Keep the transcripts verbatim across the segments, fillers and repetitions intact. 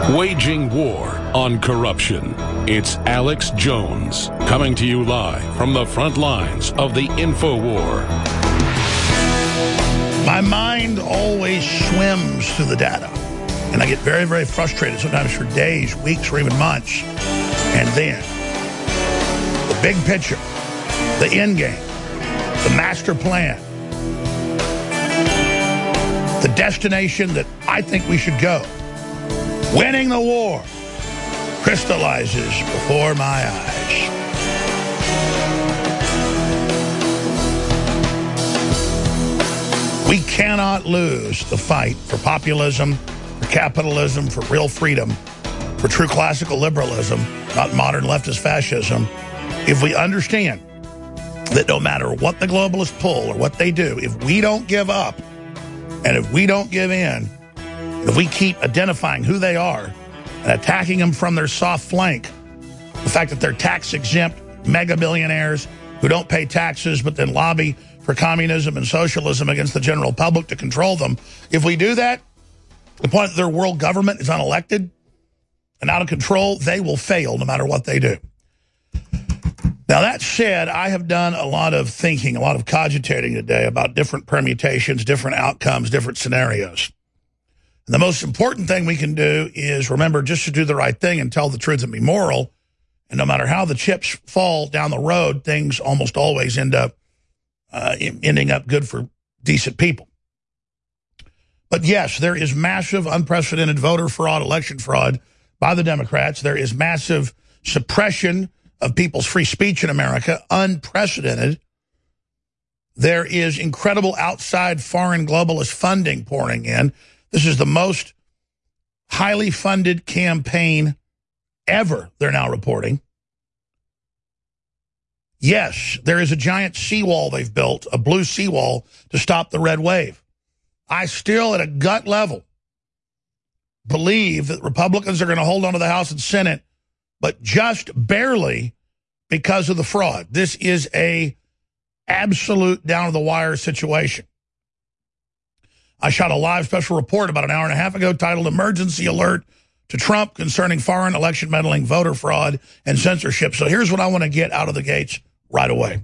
Waging war on corruption. It's Alex Jones coming to you live from the front lines of the InfoWar. My mind always swims through the data, and I get very, very frustrated, sometimes for days, weeks, or even months. And then, the big picture, the end game, the master plan, the destination that I think we should go, winning the war, crystallizes before my eyes. We cannot lose the fight for populism, for capitalism, for real freedom, for true classical liberalism, not modern leftist fascism, if we understand that no matter what the globalists pull or what they do, if we don't give up and if we don't give in, if we keep identifying who they are and attacking them from their soft flank, the fact that they're tax-exempt mega billionaires who don't pay taxes but then lobby for communism and socialism against the general public to control them, if we do that, the point that their world government is unelected and out of control, they will fail no matter what they do. Now, that said, I have done a lot of thinking, a lot of cogitating today about different permutations, different outcomes, different scenarios. And the most important thing we can do is remember just to do the right thing and tell the truth and be moral. And no matter how the chips fall down the road, things almost always end up uh, ending up good for decent people. But yes, there is massive, unprecedented voter fraud, election fraud by the Democrats. There is massive suppression of people's free speech in America, unprecedented. There is incredible outside foreign globalist funding pouring in. This is the most highly funded campaign ever, they're now reporting. Yes, there is a giant seawall they've built, a blue seawall, to stop the red wave. I still, at a gut level, believe that Republicans are going to hold on to the House and Senate, but just barely because of the fraud. This is a absolute down-to-the-wire situation. I shot a live special report about an hour and a half ago titled Emergency Alert to Trump Concerning Foreign Election Meddling, Voter Fraud, and Censorship. So here's what I want to get out of the gates right away.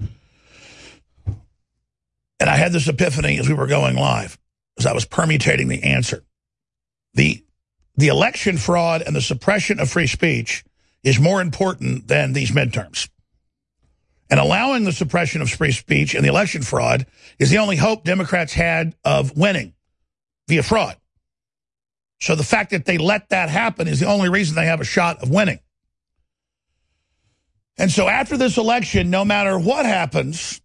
And I had this epiphany as we were going live, as I was permutating the answer. The, the election fraud and the suppression of free speech is more important than these midterms. And allowing the suppression of free speech and the election fraud is the only hope Democrats had of winning via fraud. So the fact that they let that happen is the only reason they have a shot of winning. And so after this election, no matter what happens,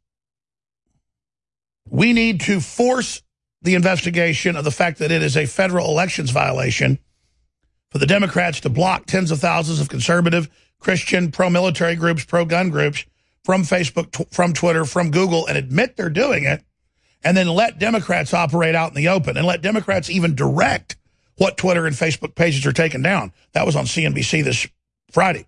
we need to force the investigation of the fact that it is a federal elections violation for the Democrats to block tens of thousands of conservative, Christian, pro-military groups, pro-gun groups from Facebook, t- from Twitter, from Google, and admit they're doing it, and then let Democrats operate out in the open, and let Democrats even direct what Twitter and Facebook pages are taken down. That was on C N B C this Friday.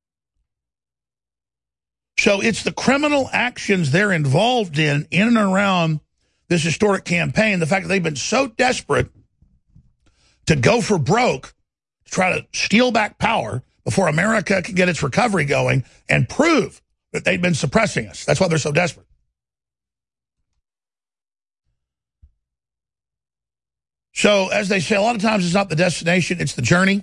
So it's the criminal actions they're involved in, in and around this historic campaign, the fact that they've been so desperate to go for broke, to try to steal back power before America can get its recovery going and prove that they've been suppressing us. That's why they're so desperate. So, as they say, a lot of times it's not the destination, it's the journey.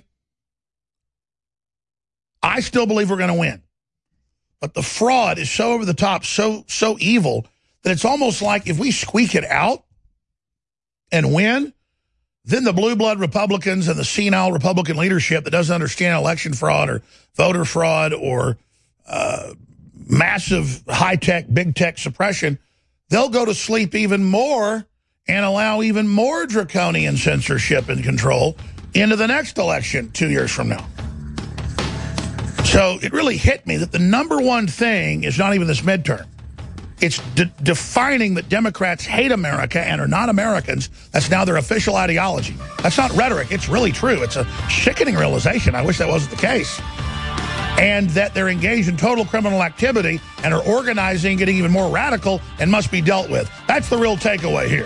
I still believe we're going to win. But the fraud is so over the top, so so evil, that it's almost like if we squeak it out and win, then the blue blood Republicans and the senile Republican leadership that doesn't understand election fraud or voter fraud or uh, massive high-tech, big-tech suppression, they'll go to sleep even more and allow even more draconian censorship and control into the next election two years from now. So it really hit me that the number one thing is not even this midterm. It's de- defining that Democrats hate America and are not Americans. That's now their official ideology. That's not rhetoric. It's really true. It's a sickening realization. I wish that wasn't the case. And that they're engaged in total criminal activity and are organizing, getting even more radical, and must be dealt with. That's the real takeaway here.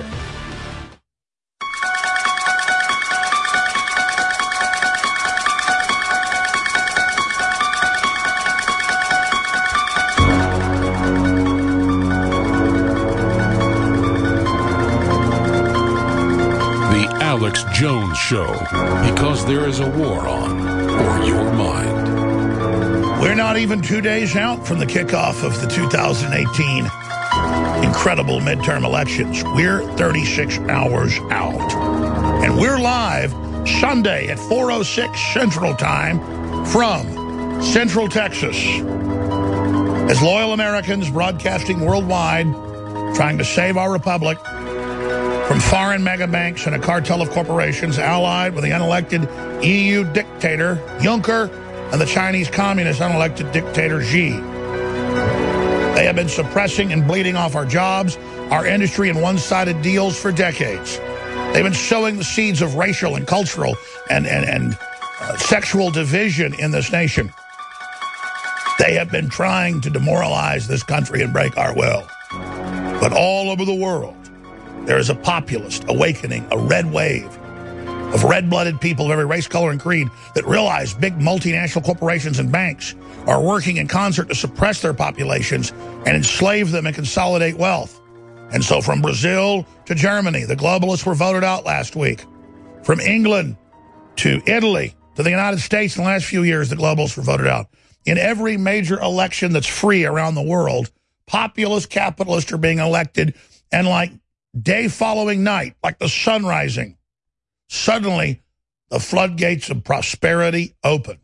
Alex Jones Show, because there is a war on for your mind. We're not even two days out from the kickoff of the two thousand eighteen incredible midterm elections. We're thirty-six hours out. And we're live Sunday at four oh six Central Time from Central Texas. As loyal Americans broadcasting worldwide, trying to save our republic from foreign mega banks and a cartel of corporations allied with the unelected E U dictator Juncker and the Chinese communist unelected dictator Xi. They have been suppressing and bleeding off our jobs, our industry, and one-sided deals for decades. They've been sowing the seeds of racial and cultural and, and, and uh, sexual division in this nation. They have been trying to demoralize this country and break our will. But all over the world, there is a populist awakening, a red wave of red-blooded people of every race, color, and creed that realize big multinational corporations and banks are working in concert to suppress their populations and enslave them and consolidate wealth. And so from Brazil to Germany, the globalists were voted out last week. From England to Italy to the United States in the last few years, the globalists were voted out. In every major election that's free around the world, populist capitalists are being elected, and like day following night, like the sun rising, suddenly the floodgates of prosperity open.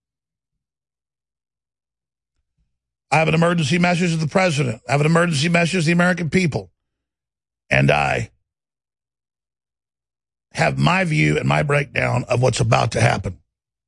I have an emergency message to the president. I have an emergency message to the American people. And I have my view and my breakdown of what's about to happen.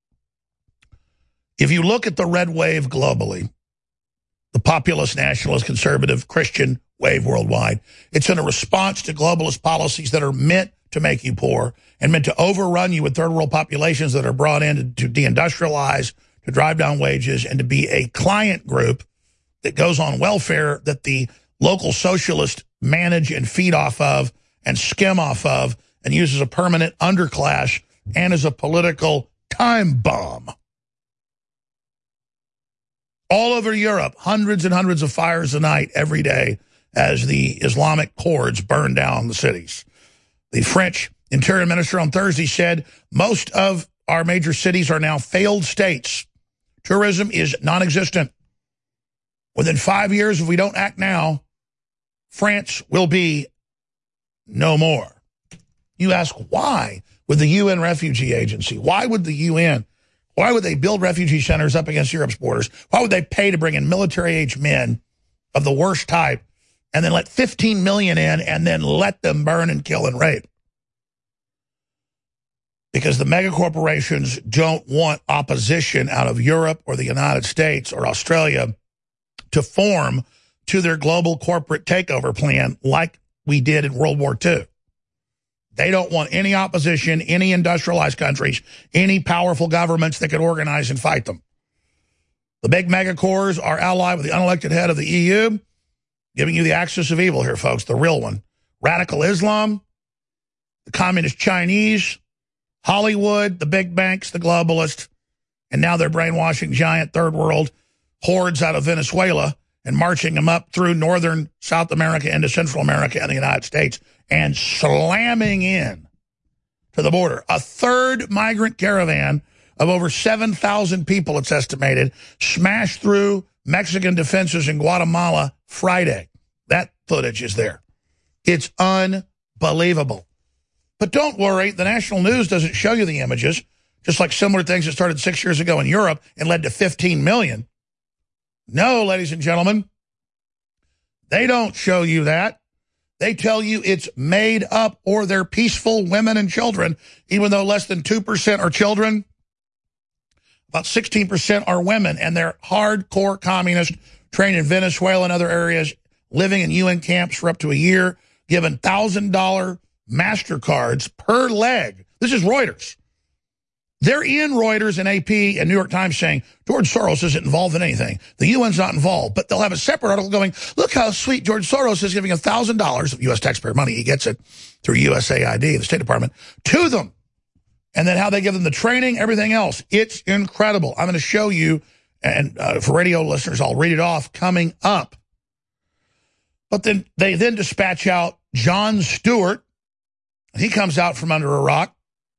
If you look at the red wave globally, the populist, nationalist, conservative, Christian wave worldwide, it's in a response to globalist policies that are meant to make you poor and meant to overrun you with third world populations that are brought in to, to deindustrialize, to drive down wages, and to be a client group that goes on welfare that the local socialists manage and feed off of and skim off of and use as a permanent underclass and as a political time bomb. All over Europe, hundreds and hundreds of fires a night every day as the Islamic hordes burn down the cities. The French Interior Minister on Thursday said most of our major cities are now failed states. Tourism is non-existent. Within five years, if we don't act now, France will be no more. You ask, why would the U N Refugee Agency, why would the U N, why would they build refugee centers up against Europe's borders? Why would they pay to bring in military-age men of the worst type and then let fifteen million in and then let them burn and kill and rape? Because the mega corporations don't want opposition out of Europe or the United States or Australia to form to their global corporate takeover plan like we did in World War Two. They don't want any opposition, any industrialized countries, any powerful governments that could organize and fight them. The big megacorps are allied with the unelected head of the E U, giving you the axis of evil here, folks, the real one. Radical Islam, the communist Chinese, Hollywood, the big banks, the globalists, and now they're brainwashing giant third world hordes out of Venezuela and marching them up through northern South America into Central America and the United States and slamming in to the border. A third migrant caravan of over seven thousand people, it's estimated, smashed through Mexican defenses in Guatemala Friday. That footage is there. It's unbelievable. But don't worry, the national news doesn't show you the images, just like similar things that started six years ago in Europe and led to fifteen million. No, ladies and gentlemen, they don't show you that. They tell you it's made up or they're peaceful women and children, even though less than two percent are children. About sixteen percent are women, and they're hardcore communists trained in Venezuela and other areas, living in U N camps for up to a year, given one thousand dollar MasterCards per leg. This is Reuters. They're in Reuters and A P and New York Times saying George Soros isn't involved in anything. The U N's not involved. But they'll have a separate article going, look how sweet George Soros is giving one thousand dollars of U S taxpayer money. He gets it through U S A I D, the State Department, to them. And then how they give them the training, everything else. It's incredible. I'm going to show you, and uh, for radio listeners, I'll read it off coming up. But then they then dispatch out Jon Stewart, He comes out from under a rock,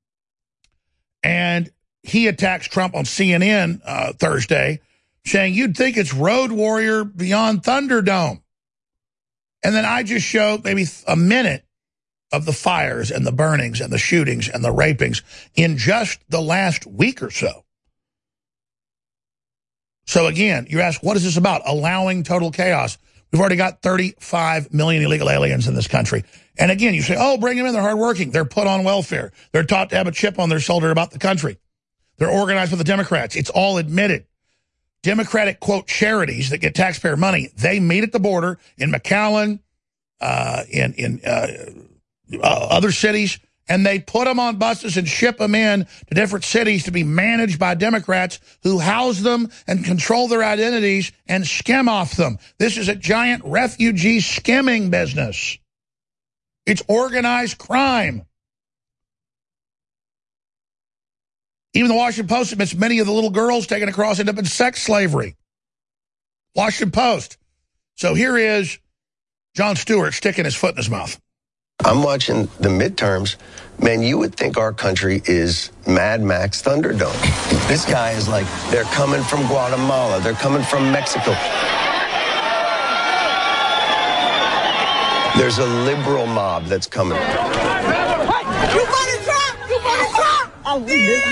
and he attacks Trump on C N N uh, Thursday, saying, you'd think it's Road Warrior beyond Thunderdome. And then I just showed maybe a minute of the fires and the burnings and the shootings and the rapings in just the last week or so. So again, you ask, what is this about? Allowing total chaos. We've already got thirty-five million illegal aliens in this country. And again, you say, oh, bring them in. They're hardworking. They're put on welfare. They're taught to have a chip on their shoulder about the country. They're organized with the Democrats. It's all admitted. Democratic, quote, charities that get taxpayer money, they meet at the border in McAllen, uh, in, in uh, uh, other cities, and they put them on buses and ship them in to different cities to be managed by Democrats who house them and control their identities and skim off them. This is a giant refugee skimming business. It's organized crime. Even the Washington Post admits many of the little girls taken across end up in sex slavery. Washington Post. So here is Jon Stewart sticking his foot in his mouth. I'm watching the midterms. Man, you would think our country is Mad Max Thunderdome. This guy is like, they're coming from Guatemala. They're coming from Mexico. There's a liberal mob that's coming. You voted Trump! You voted Trump! Oh, we did.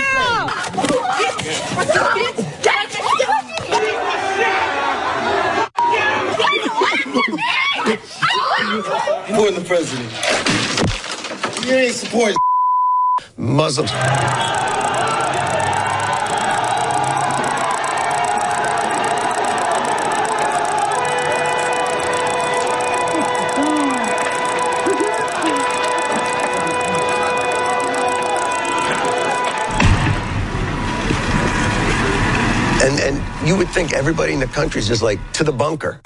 For the president. You ain't supporting Muslims. And, and you would think everybody in the country is just like, to the bunker.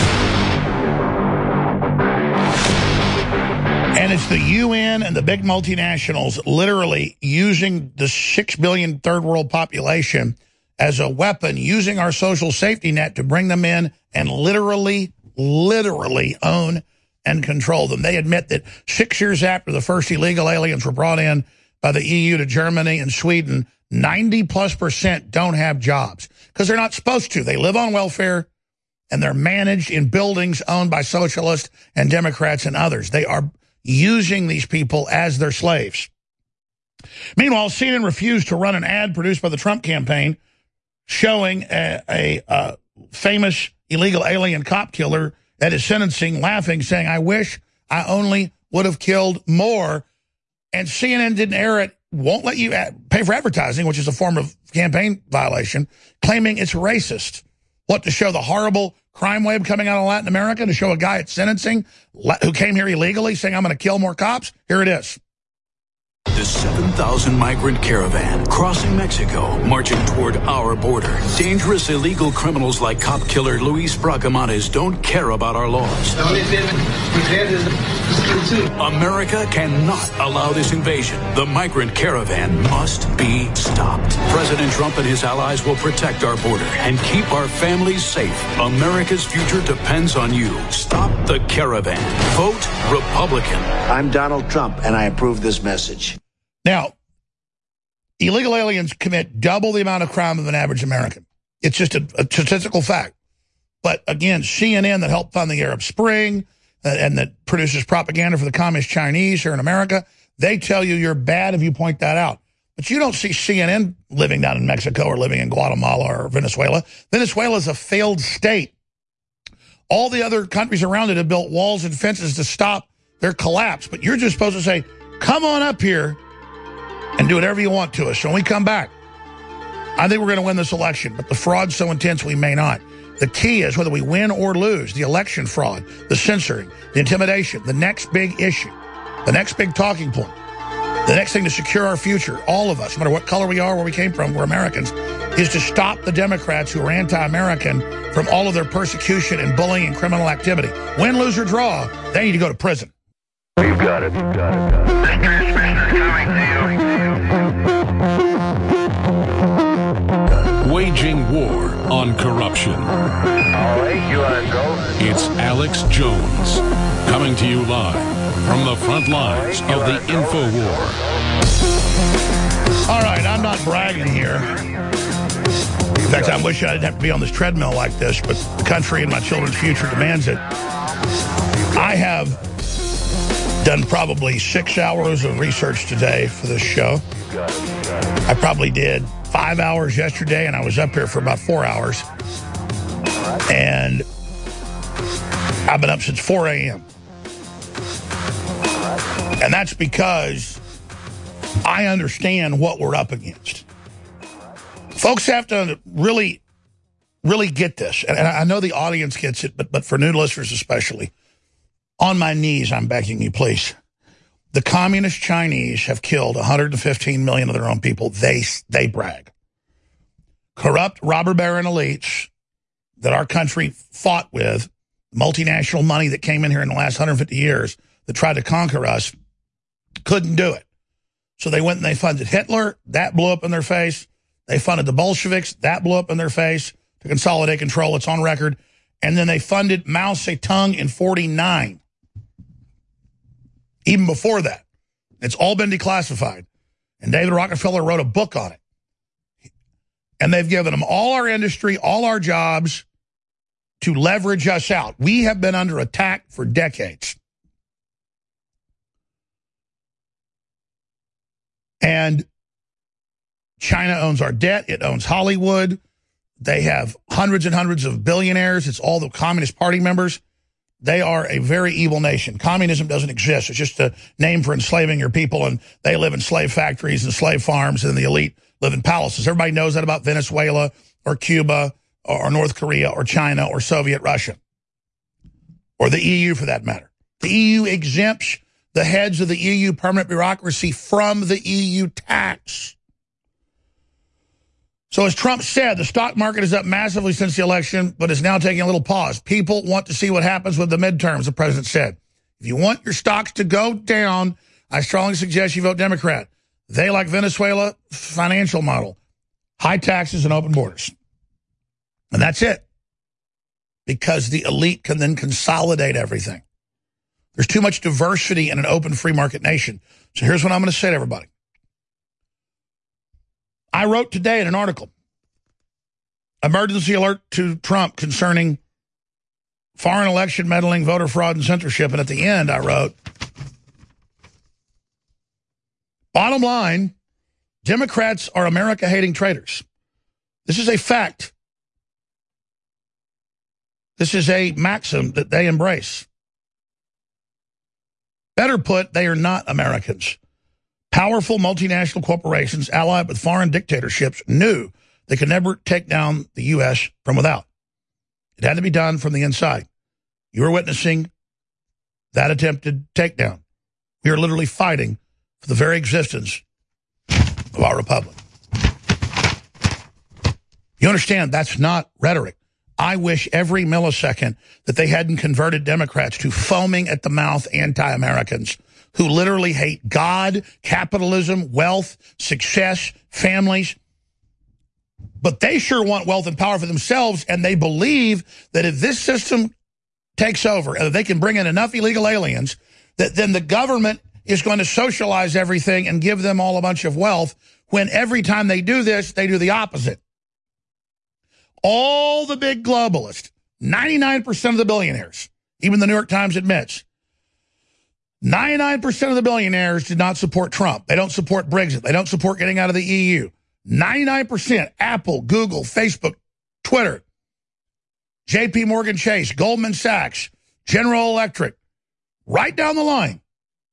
And it's the U N and the big multinationals literally using the six billion third world population as a weapon, using our social safety net to bring them in and literally, literally own and control them. They admit that six years after the first illegal aliens were brought in by the E U to Germany and Sweden, ninety plus percent don't have jobs because they're not supposed to. They live on welfare and they're managed in buildings owned by socialists and Democrats and others. They are using these people as their slaves. Meanwhile, C N N refused to run an ad produced by the Trump campaign showing a, a, a famous illegal alien cop killer at his sentencing laughing, saying, I wish I only would have killed more. And C N N didn't air it, won't let you ad pay for advertising, which is a form of campaign violation, claiming it's racist. What, to show the horrible crime wave coming out of Latin America, to show a guy at sentencing who came here illegally saying, I'm going to kill more cops? Here it is. The seven thousand migrant caravan crossing Mexico, marching toward our border. Dangerous illegal criminals like cop killer Luis Bracamontes don't care about our laws. America cannot allow this invasion. The migrant caravan must be stopped. President Trump and his allies will protect our border and keep our families safe. America's future depends on you. Stop the caravan. Vote Republican. I'm Donald Trump, and I approve this message. Now, illegal aliens commit double the amount of crime of an average American. It's just a, a statistical fact. But again, C N N that helped fund the Arab Spring uh, and that produces propaganda for the communist Chinese here in America, they tell you you're bad if you point that out. But you don't see C N N living down in Mexico or living in Guatemala or Venezuela. Venezuela is a failed state. All the other countries around it have built walls and fences to stop their collapse. But you're just supposed to say, come on up here and do whatever you want to us. So when we come back, I think we're going to win this election, but the fraud's so intense we may not. The key is whether we win or lose, the election fraud, the censoring, the intimidation, the next big issue, the next big talking point, the next thing to secure our future, all of us, no matter what color we are, where we came from, we're Americans, is to stop the Democrats who are anti-American from all of their persecution and bullying and criminal activity. Win, lose, or draw, they need to go to prison. You've got it. You've got it. This transmission is coming to you. Waging war on corruption. All right, you want to go? It's Alex Jones, coming to you live from the front lines of the InfoWar. All right, I'm not bragging here. In fact, I wish I didn't have to be on this treadmill like this, but the country and my children's future demands it. I have done probably six hours of research today for this show. I probably did five hours yesterday, and I was up here for about four hours. And I've been up since four A M And that's because I understand what we're up against. Folks have to really, really get this. And I know the audience gets it, but, but for new listeners especially, on my knees, I'm begging you, please. The communist Chinese have killed one hundred fifteen million of their own people. They, they brag. Corrupt robber baron elites that our country fought with, multinational money that came in here in the last one hundred fifty years that tried to conquer us, couldn't do it. So they went and they funded Hitler. That blew up in their face. They funded the Bolsheviks. That blew up in their face to consolidate control. It's on record. And then they funded Mao Zedong in forty-nine. Even before that. It's all been declassified. And David Rockefeller wrote a book on it. And they've given them all our industry, all our jobs to leverage us out. We have been under attack for decades. And China owns our debt. It owns Hollywood. They have hundreds and hundreds of billionaires. It's all the Communist Party members. They are a very evil nation. Communism doesn't exist. It's just a name for enslaving your people, and they live in slave factories and slave farms, and the elite live in palaces. Everybody knows that about Venezuela or Cuba or North Korea or China or Soviet Russia or the E U for that matter. The E U exempts the heads of the E U permanent bureaucracy from the E U tax. So as Trump said, the stock market is up massively since the election, but is now taking a little pause. People want to see what happens with the midterms, the president said. If you want your stocks to go down, I strongly suggest you vote Democrat. They, like Venezuela, financial model, high taxes and open borders. And that's it. Because the elite can then consolidate everything. There's too much diversity in an open free market nation. So here's what I'm going to say to everybody. I wrote today in an article, emergency alert to Trump concerning foreign election meddling, voter fraud, and censorship. And at the end, I wrote, bottom line, Democrats are America-hating traitors. This is a fact. This is a maxim that they embrace. Better put, they are not Americans. Powerful multinational corporations allied with foreign dictatorships knew they could never take down the U S from without. It had to be done from the inside. You are witnessing that attempted takedown. We are literally fighting for the very existence of our republic. You understand, that's not rhetoric. I wish every millisecond that they hadn't converted Democrats to foaming at the mouth anti-Americans who literally hate God, capitalism, wealth, success, families. But they sure want wealth and power for themselves, and they believe that if this system takes over and if they can bring in enough illegal aliens, that then the government is going to socialize everything and give them all a bunch of wealth, when every time they do this, they do the opposite. All the big globalists, ninety-nine percent of the billionaires, even the New York Times admits, ninety-nine percent of the billionaires did not support Trump. They don't support Brexit. They don't support getting out of the E U. ninety-nine percent, Apple, Google, Facebook, Twitter, J P Morgan Chase, Goldman Sachs, General Electric, right down the line.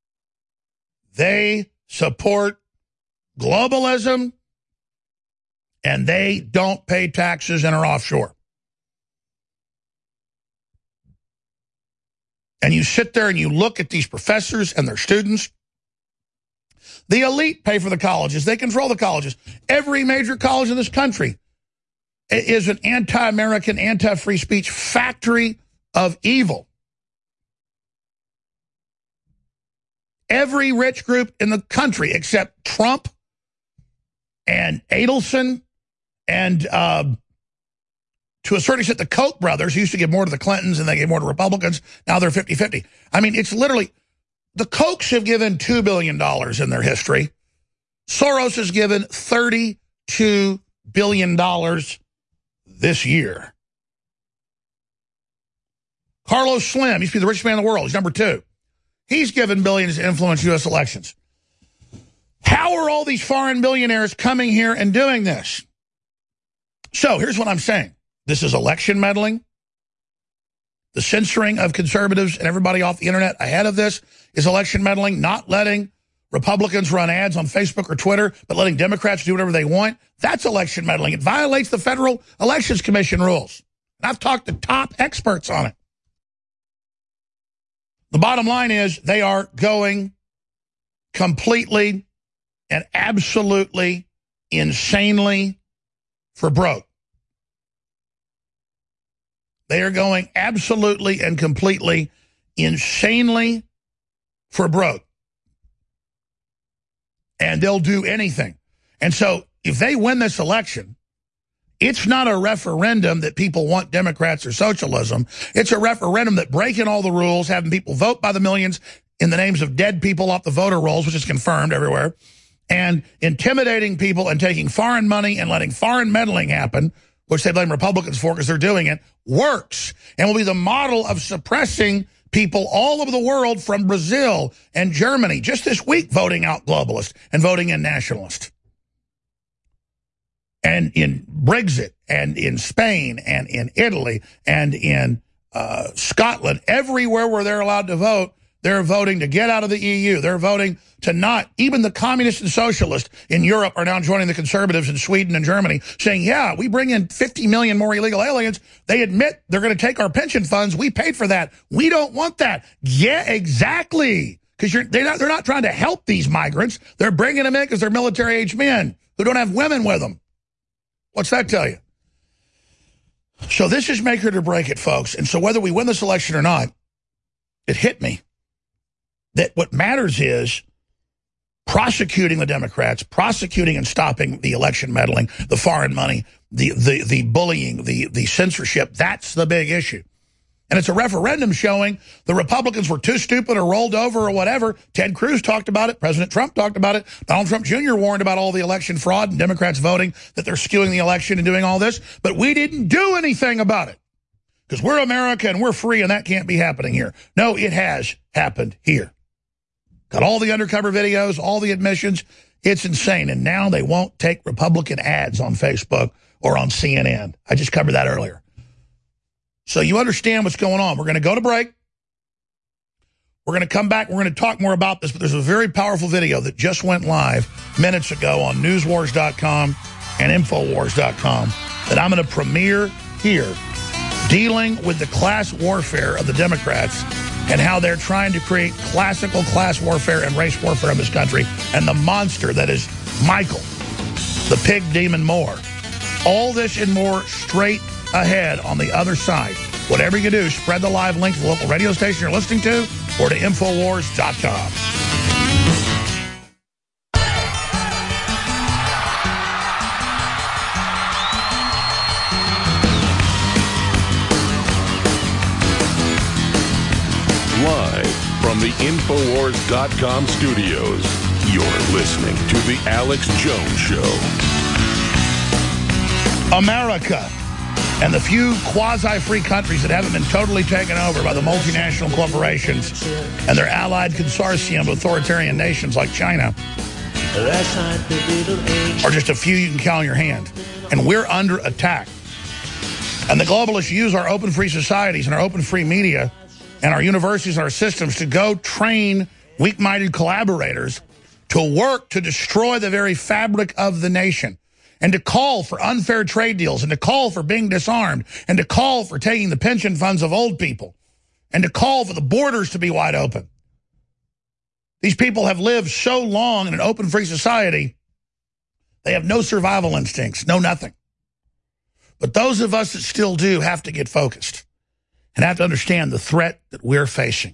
They support globalism, and they don't pay taxes and are offshore. And you sit there and you look at these professors and their students. The elite pay for the colleges. They control the colleges. Every major college in this country is an anti-American, anti-free speech factory of evil. Every rich group in the country except Trump and Adelson and uh, to a certain extent the Koch brothers, who used to give more to the Clintons and they gave more to Republicans. Now they're fifty fifty. I mean, it's literally the Kochs have given two billion dollars in their history. Soros has given thirty-two billion dollars this year. Carlos Slim used to be the richest man in the world. He's number two. He's given billions to influence U S elections. How are all these foreign billionaires coming here and doing this? So here's what I'm saying. This is election meddling. The censoring of conservatives and everybody off the internet ahead of this is election meddling, not letting Republicans run ads on Facebook or Twitter, but letting Democrats do whatever they want. That's election meddling. It violates the Federal Elections Commission rules. And I've talked to top experts on it. The bottom line is they are going completely and absolutely insanely for broke. They are going absolutely and completely insanely for broke. And they'll do anything. And so if they win this election, it's not a referendum that people want Democrats or socialism. It's a referendum that breaking all the rules, having people vote by the millions in the names of dead people off the voter rolls, which is confirmed everywhere, and intimidating people and taking foreign money and letting foreign meddling happen, which they blame Republicans for because they're doing it, works and will be the model of suppressing people all over the world from Brazil and Germany just this week voting out globalists and voting in nationalists. And in Brexit, and in Spain, and in Italy, and in uh, Scotland, everywhere where they're allowed to vote, they're voting to get out of the E U. They're voting to not, even the communists and socialists in Europe are now joining the conservatives in Sweden and Germany, saying, yeah, we bring in fifty million more illegal aliens. They admit they're going to take our pension funds. We paid for that. We don't want that. Yeah, exactly. Because you're they're not, they're not trying to help these migrants. They're bringing them in because they're military-age men who don't have women with them. What's that tell you? So this is make it or break it, folks. And so whether we win this election or not, it hit me that what matters is prosecuting the Democrats, prosecuting and stopping the election meddling, the foreign money, the the the bullying, the the censorship. That's the big issue. And it's a referendum showing the Republicans were too stupid or rolled over or whatever. Ted Cruz talked about it. President Trump talked about it. Donald Trump Junior warned about all the election fraud and Democrats voting, that they're skewing the election and doing all this. But we didn't do anything about it because we're America and we're free and that can't be happening here. No, it has happened here. Got all the undercover videos, all the admissions. It's insane. And now they won't take Republican ads on Facebook or on C N N. I just covered that earlier. So you understand what's going on. We're going to go to break. We're going to come back. We're going to talk more about this, but there's a very powerful video that just went live minutes ago on news wars dot com and infowars dot com that I'm going to premiere here, dealing with the class warfare of the Democrats and how they're trying to create classical class warfare and race warfare in this country, and the monster that is Michael, the pig demon Moore. All this and more straight ahead on the other side. Whatever you do, spread the live link to the local radio station you're listening to or to infowars dot com. Live from the infowars dot com studios, you're listening to The Alex Jones Show. America and the few quasi-free countries that haven't been totally taken over by the multinational corporations and their allied consortium of authoritarian nations like China are just a few you can count on your hand. And we're under attack. And the globalists use our open free societies and our open free media and our universities and our systems to go train weak-minded collaborators to work to destroy the very fabric of the nation, and to call for unfair trade deals, and to call for being disarmed, and to call for taking the pension funds of old people, and to call for the borders to be wide open. These people have lived so long in an open free society, they have no survival instincts, no nothing. But those of us that still do have to get focused and have to understand the threat that we're facing.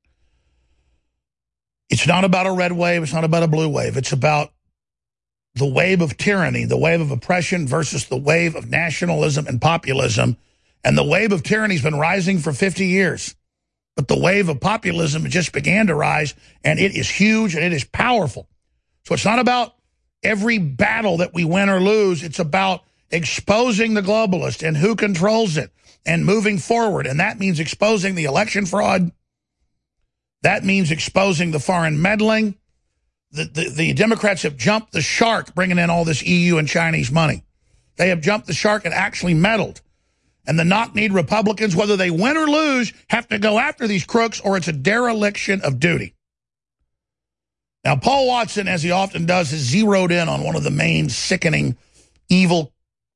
It's not about a red wave. It's not about a blue wave. It's about the wave of tyranny, the wave of oppression versus the wave of nationalism and populism. And the wave of tyranny has been rising for fifty years. But the wave of populism just began to rise, and it is huge and it is powerful. So it's not about every battle that we win or lose. It's about exposing the globalist and who controls it and moving forward. And that means exposing the election fraud. That means exposing the foreign meddling. The, the, the Democrats have jumped the shark bringing in all this E U and Chinese money. They have jumped the shark and actually meddled. And the knock-kneed Republicans, whether they win or lose, have to go after these crooks or it's a dereliction of duty. Now, Paul Watson, as he often does, has zeroed in on one of the main sickening, evil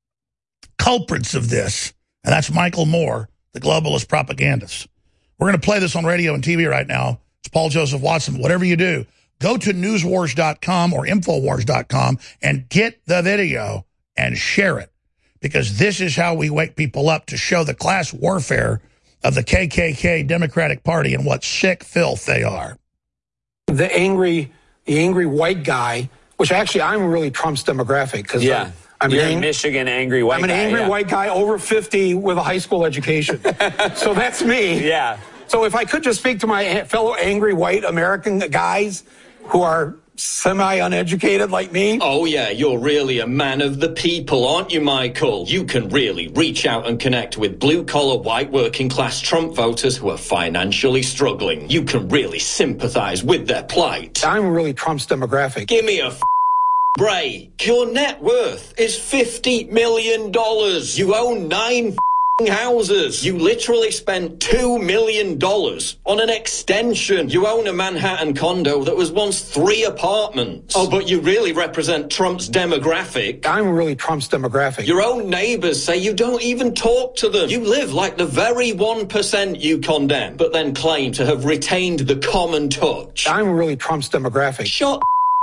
culprits of this, and that's Michael Moore, the globalist propagandist. We're going to play this on radio and T V right now. It's Paul Joseph Watson. Whatever you do, go to news wars dot com or infowars dot com and get the video and share it, because this is how we wake people up to show the class warfare of the K K K Democratic Party and what sick filth they are. The angry, the angry white guy, which actually I'm really Trump's demographic, because yeah. I'm, I'm You're an a Michigan angry white guy. I'm an guy, angry yeah. white guy over fifty with a high school education. So that's me. Yeah. So if I could just speak to my fellow angry white American guys who are semi-uneducated like me. Oh, yeah, you're really a man of the people, aren't you, Michael? You can really reach out and connect with blue-collar, white, working-class Trump voters who are financially struggling. You can really sympathize with their plight. I'm really Trump's demographic. Give me a f- break. Your net worth is fifty million dollars. You own nine f- houses. You literally spent two million dollars on an extension. You own a Manhattan condo that was once three apartments. Oh, but you really represent Trump's demographic. I'm really Trump's demographic. Your own neighbors say you don't even talk to them. You live like the very one percent you condemn, but then claim to have retained the common touch. I'm really Trump's demographic. Shut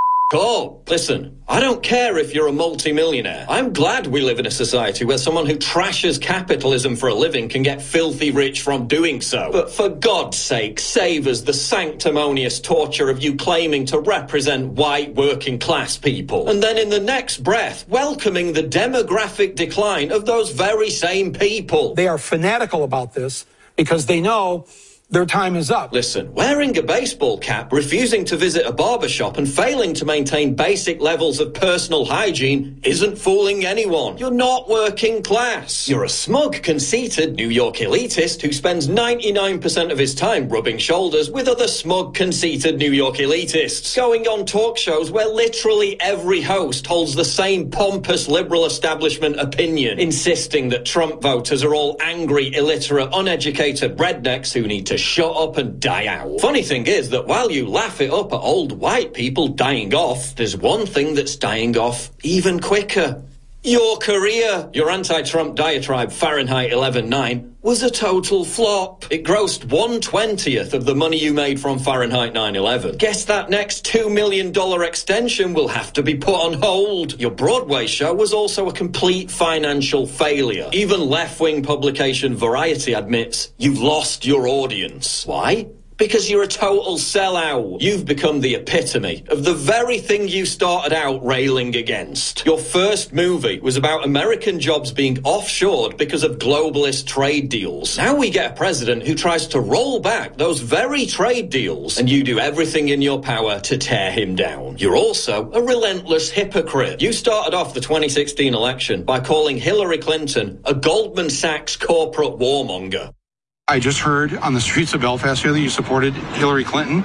Oh, listen, I don't care if you're a multimillionaire. I'm glad we live in a society where someone who trashes capitalism for a living can get filthy rich from doing so. But for God's sake, save us the sanctimonious torture of you claiming to represent white working class people. And then in the next breath, welcoming the demographic decline of those very same people. They are fanatical about this because they know their time is up. Listen, wearing a baseball cap, refusing to visit a barbershop, and failing to maintain basic levels of personal hygiene isn't fooling anyone. You're not working class. You're a smug, conceited New York elitist who spends ninety-nine percent of his time rubbing shoulders with other smug, conceited New York elitists, going on talk shows where literally every host holds the same pompous liberal establishment opinion, insisting that Trump voters are all angry, illiterate, uneducated rednecks who need to shut up and die out. Funny thing is that while you laugh it up at old white people dying off, there's one thing that's dying off even quicker. Your career. Your anti-Trump diatribe Fahrenheit eleven nine was a total flop. It grossed one twentieth of the money you made from Fahrenheit nine eleven. Guess that next two million dollars extension will have to be put on hold. Your Broadway show was also a complete financial failure. Even left-wing publication Variety admits you've lost your audience. Why? Because you're a total sellout. You've become the epitome of the very thing you started out railing against. Your first movie was about American jobs being offshored because of globalist trade deals. Now we get a president who tries to roll back those very trade deals, and you do everything in your power to tear him down. You're also a relentless hypocrite. You started off the twenty sixteen election by calling Hillary Clinton a Goldman Sachs corporate warmonger. I just heard on the streets of Belfast here that you supported Hillary Clinton.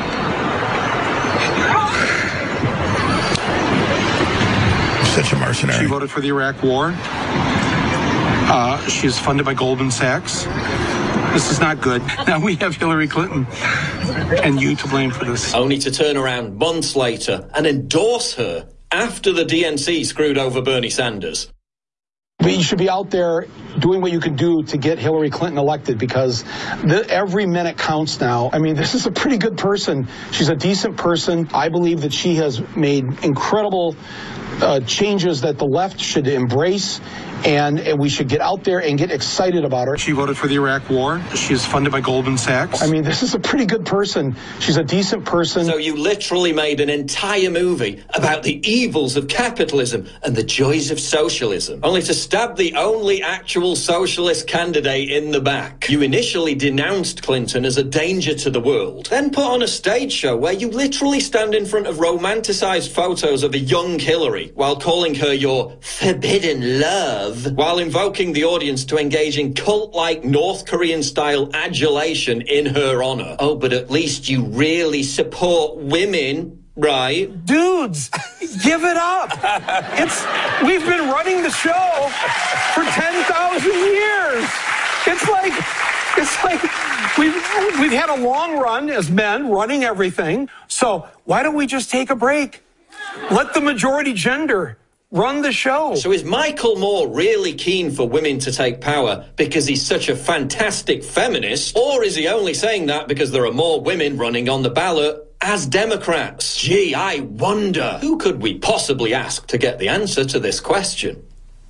Such a mercenary. She voted for the Iraq War. Uh, she is funded by Goldman Sachs. This is not good. Now we have Hillary Clinton and you to blame for this. Only to turn around months later and endorse her after the D N C screwed over Bernie Sanders. But you should be out there doing what you can do to get Hillary Clinton elected, because the, every minute counts now. I mean, this is a pretty good person. She's a decent person. I believe that she has made incredible uh, changes that the left should embrace. and, and we should get out there and get excited about her. She voted for the Iraq War. She is funded by Goldman Sachs. I mean, this is a pretty good person. She's a decent person. So you literally made an entire movie about the evils of capitalism and the joys of socialism, only to stab the only actual socialist candidate in the back. You initially denounced Clinton as a danger to the world, then put on a stage show where you literally stand in front of romanticized photos of a young Hillary while calling her your forbidden love, while invoking the audience to engage in cult-like North Korean-style adulation in her honor. Oh, but at least you really support women, right? Dudes, give it up. It's we've been running the show for ten thousand years. It's like it's like we've we've had a long run as men running everything. So why don't we just take a break? Let the majority gender run the show. So is Michael Moore really keen for women to take power because he's such a fantastic feminist? Or is he only saying that because there are more women running on the ballot as Democrats? Gee, I wonder, who could we possibly ask to get the answer to this question?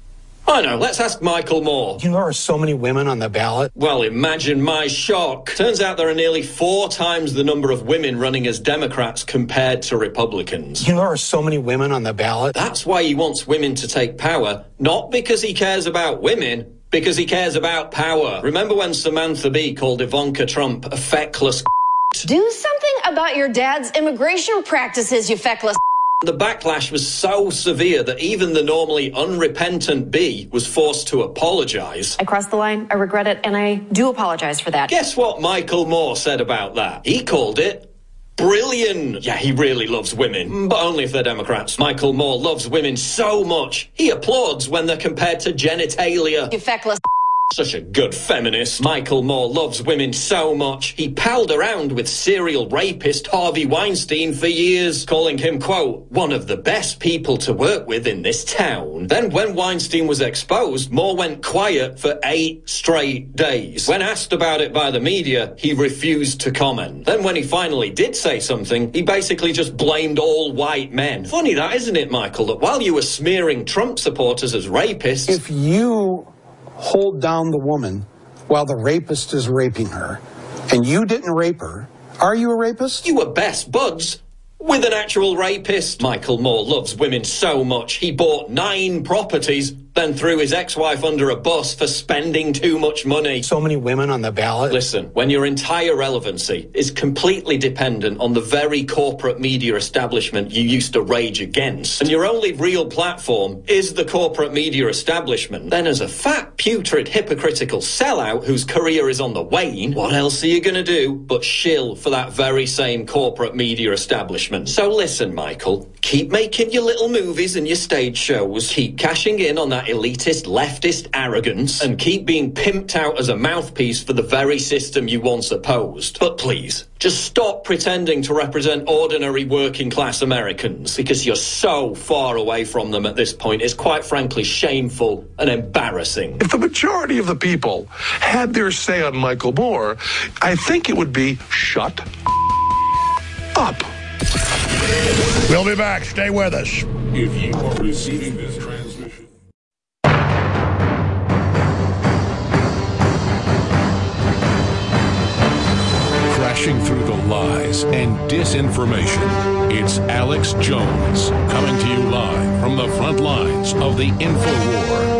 I know, let's ask Michael Moore. You know there are so many women on the ballot? Well, imagine my shock. Turns out there are nearly four times the number of women running as Democrats compared to Republicans. You know there are so many women on the ballot? That's why he wants women to take power, not because he cares about women, because he cares about power. Remember when Samantha Bee called Ivanka Trump a feckless Do something about your dad's immigration practices, you feckless. The backlash was so severe that even the normally unrepentant Bee was forced to apologize. I crossed the line, I regret it, and I do apologize for that. Guess what Michael Moore said about that? He called it brilliant. Yeah, he really loves women, but only if they're Democrats. Michael Moore loves women so much, he applauds when they're compared to genitalia. You feckless. Such a good feminist. Michael Moore loves women so much, he palled around with serial rapist Harvey Weinstein for years, calling him, quote, one of the best people to work with in this town. Then when Weinstein was exposed, Moore went quiet for eight straight days. When asked about it by the media, he refused to comment. Then when he finally did say something, he basically just blamed all white men. Funny that, isn't it, Michael, that while you were smearing Trump supporters as rapists... If you hold down the woman while the rapist is raping her, and you didn't rape her, are you a rapist? You were best buds with an actual rapist. Michael Moore loves women so much, he bought nine properties, then threw his ex-wife under a bus for spending too much money. So many women on the ballot. Listen, when your entire relevancy is completely dependent on the very corporate media establishment you used to rage against, and your only real platform is the corporate media establishment, then as a fat, putrid, hypocritical sellout whose career is on the wane, what else are you going to do but shill for that very same corporate media establishment? So listen, Michael, keep making your little movies and your stage shows, keep cashing in on that elitist, leftist arrogance, and keep being pimped out as a mouthpiece for the very system you once opposed. But please, just stop pretending to represent ordinary working-class Americans, because you're so far away from them at this point. It's quite frankly shameful and embarrassing. If the majority of the people had their say on Michael Moore, I think it would be shut up. We'll be back. Stay with us. If you are receiving this transmission. Crashing through the lies and disinformation, it's Alex Jones coming to you live from the front lines of the InfoWar.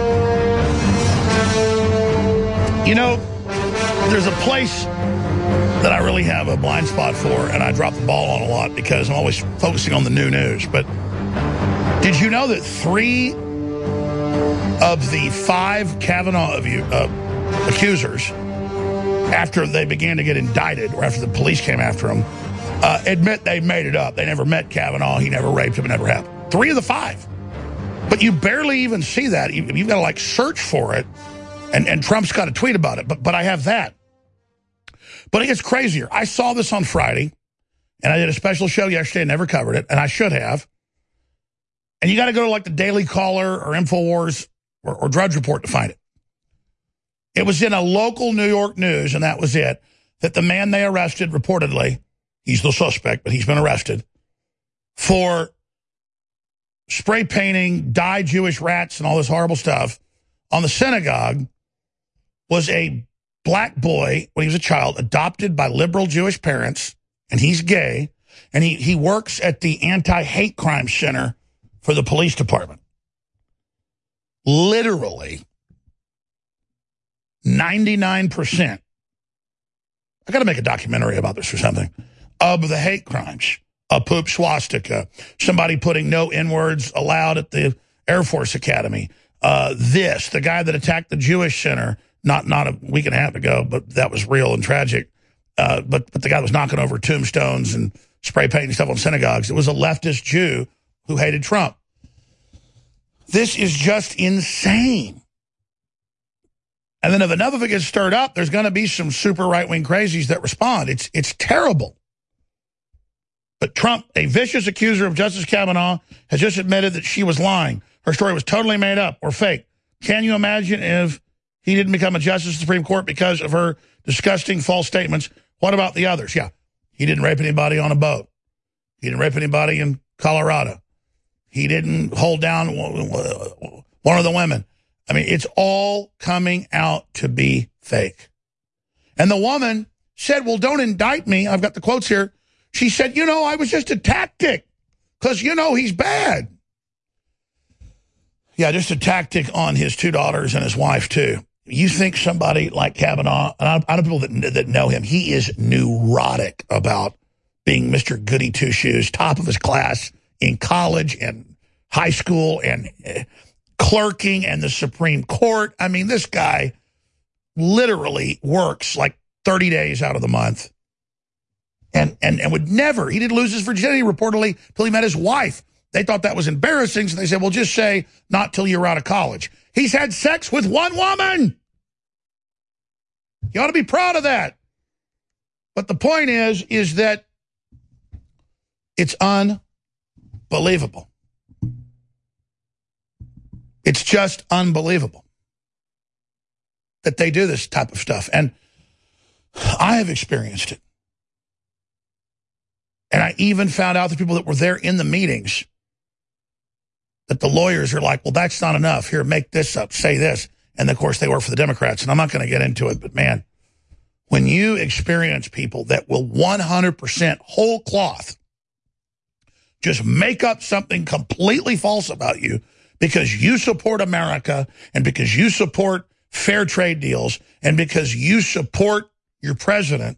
You know, there's a place that I really have a blind spot for, and I drop the ball on a lot because I'm always focusing on the new news. But did you know that three of the five Kavanaugh uh, accusers, after they began to get indicted, or after the police came after them, uh, admit they made it up? They never met Kavanaugh. He never raped him. It never happened. Three of the five. But you barely even see that. You've got to, like, search for it, and, and Trump's got a tweet about it. But, but I have that. But it gets crazier. I saw this on Friday, and I did a special show yesterday and never covered it, and I should have. And you got to go to, like, the Daily Caller or InfoWars or, or Drudge Report to find it. It was in a local New York news, and that was it, that the man they arrested, reportedly, he's the suspect, but he's been arrested, for spray painting, dye Jewish rats and all this horrible stuff on the synagogue was a black boy when he was a child, adopted by liberal Jewish parents, and he's gay, and he, he works at the anti-hate crime center for the police department. Literally, ninety-nine percent, I got to make a documentary about this or something, of the hate crimes, a poop swastika, somebody putting no N-words allowed at the Air Force Academy, uh, this, the guy that attacked the Jewish center, not not a week and a half ago, but that was real and tragic, uh, but, but the guy was knocking over tombstones and spray painting stuff on synagogues. It was a leftist Jew who hated Trump. This is just insane. And then if enough of it gets stirred up, there's going to be some super right-wing crazies that respond. It's it's terrible. But Trump, a vicious accuser of Justice Kavanaugh, has just admitted that she was lying. Her story was totally made up or fake. Can you imagine if he didn't become a justice of the Supreme Court because of her disgusting false statements? What about the others? Yeah, he didn't rape anybody on a boat. He didn't rape anybody in Colorado. He didn't hold down one of the women. I mean, it's all coming out to be fake. And the woman said, well, don't indict me. I've got the quotes here. She said, you know, I was just a tactic because, you know, he's bad. Yeah, just a tactic on his two daughters and his wife, too. You think somebody like Kavanaugh, and I know people that, that know him, he is neurotic about being Mister Goody Two-Shoes, top of his class in college and high school and uh, clerking and the Supreme Court. I mean, this guy literally works like thirty days out of the month. And, and and would never, he didn't lose his virginity reportedly till he met his wife. They thought that was embarrassing, so they said, well, just say not till you're out of college. He's had sex with one woman. You ought to be proud of that. But the point is, is that it's unbelievable. It's just unbelievable that they do this type of stuff. And I have experienced it. And I even found out the people that were there in the meetings that the lawyers are like, well, that's not enough. Here, make this up, say this. And, of course, they work for the Democrats. And I'm not going to get into it, but, man, when you experience people that will one hundred percent whole cloth just make up something completely false about you because you support America and because you support fair trade deals and because you support your president,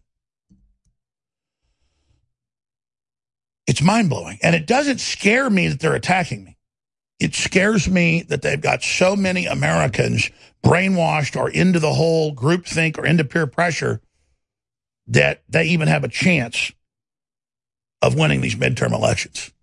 it's mind-blowing. And it doesn't scare me that they're attacking me. It scares me that they've got so many Americans brainwashed or into the whole groupthink or into peer pressure that they even have a chance of winning these midterm elections.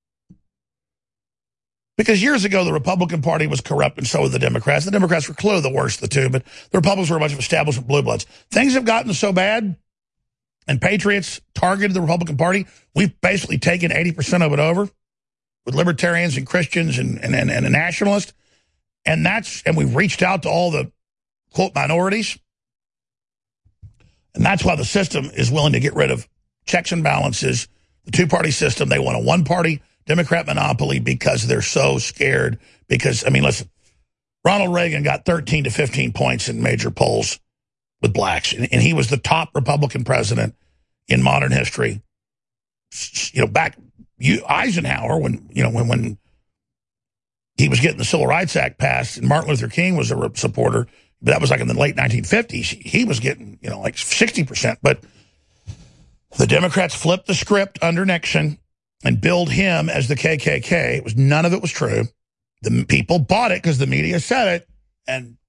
Because years ago, the Republican Party was corrupt and so were the Democrats. The Democrats were clearly the worst of the two, but the Republicans were a bunch of establishment blue bloods. Things have gotten so bad, and patriots targeted the Republican Party. We've basically taken eighty percent of it over with libertarians and Christians and, and, and, and a nationalist. And that's, and we've reached out to all the, quote, minorities. And that's why the system is willing to get rid of checks and balances, the two-party system. They want a one-party Democrat monopoly because they're so scared. Because, I mean, listen, Ronald Reagan got thirteen to fifteen points in major polls with blacks. And, and he was the top Republican president in modern history. You know, back you, Eisenhower, when, you know, when, when he was getting the Civil Rights Act passed and Martin Luther King was a supporter, but that was like in the late nineteen fifties. He was getting, you know, like sixty percent. But the Democrats flipped the script under Nixon and billed him as the K K K. It was, none of it was true. The people bought it because the media said it. And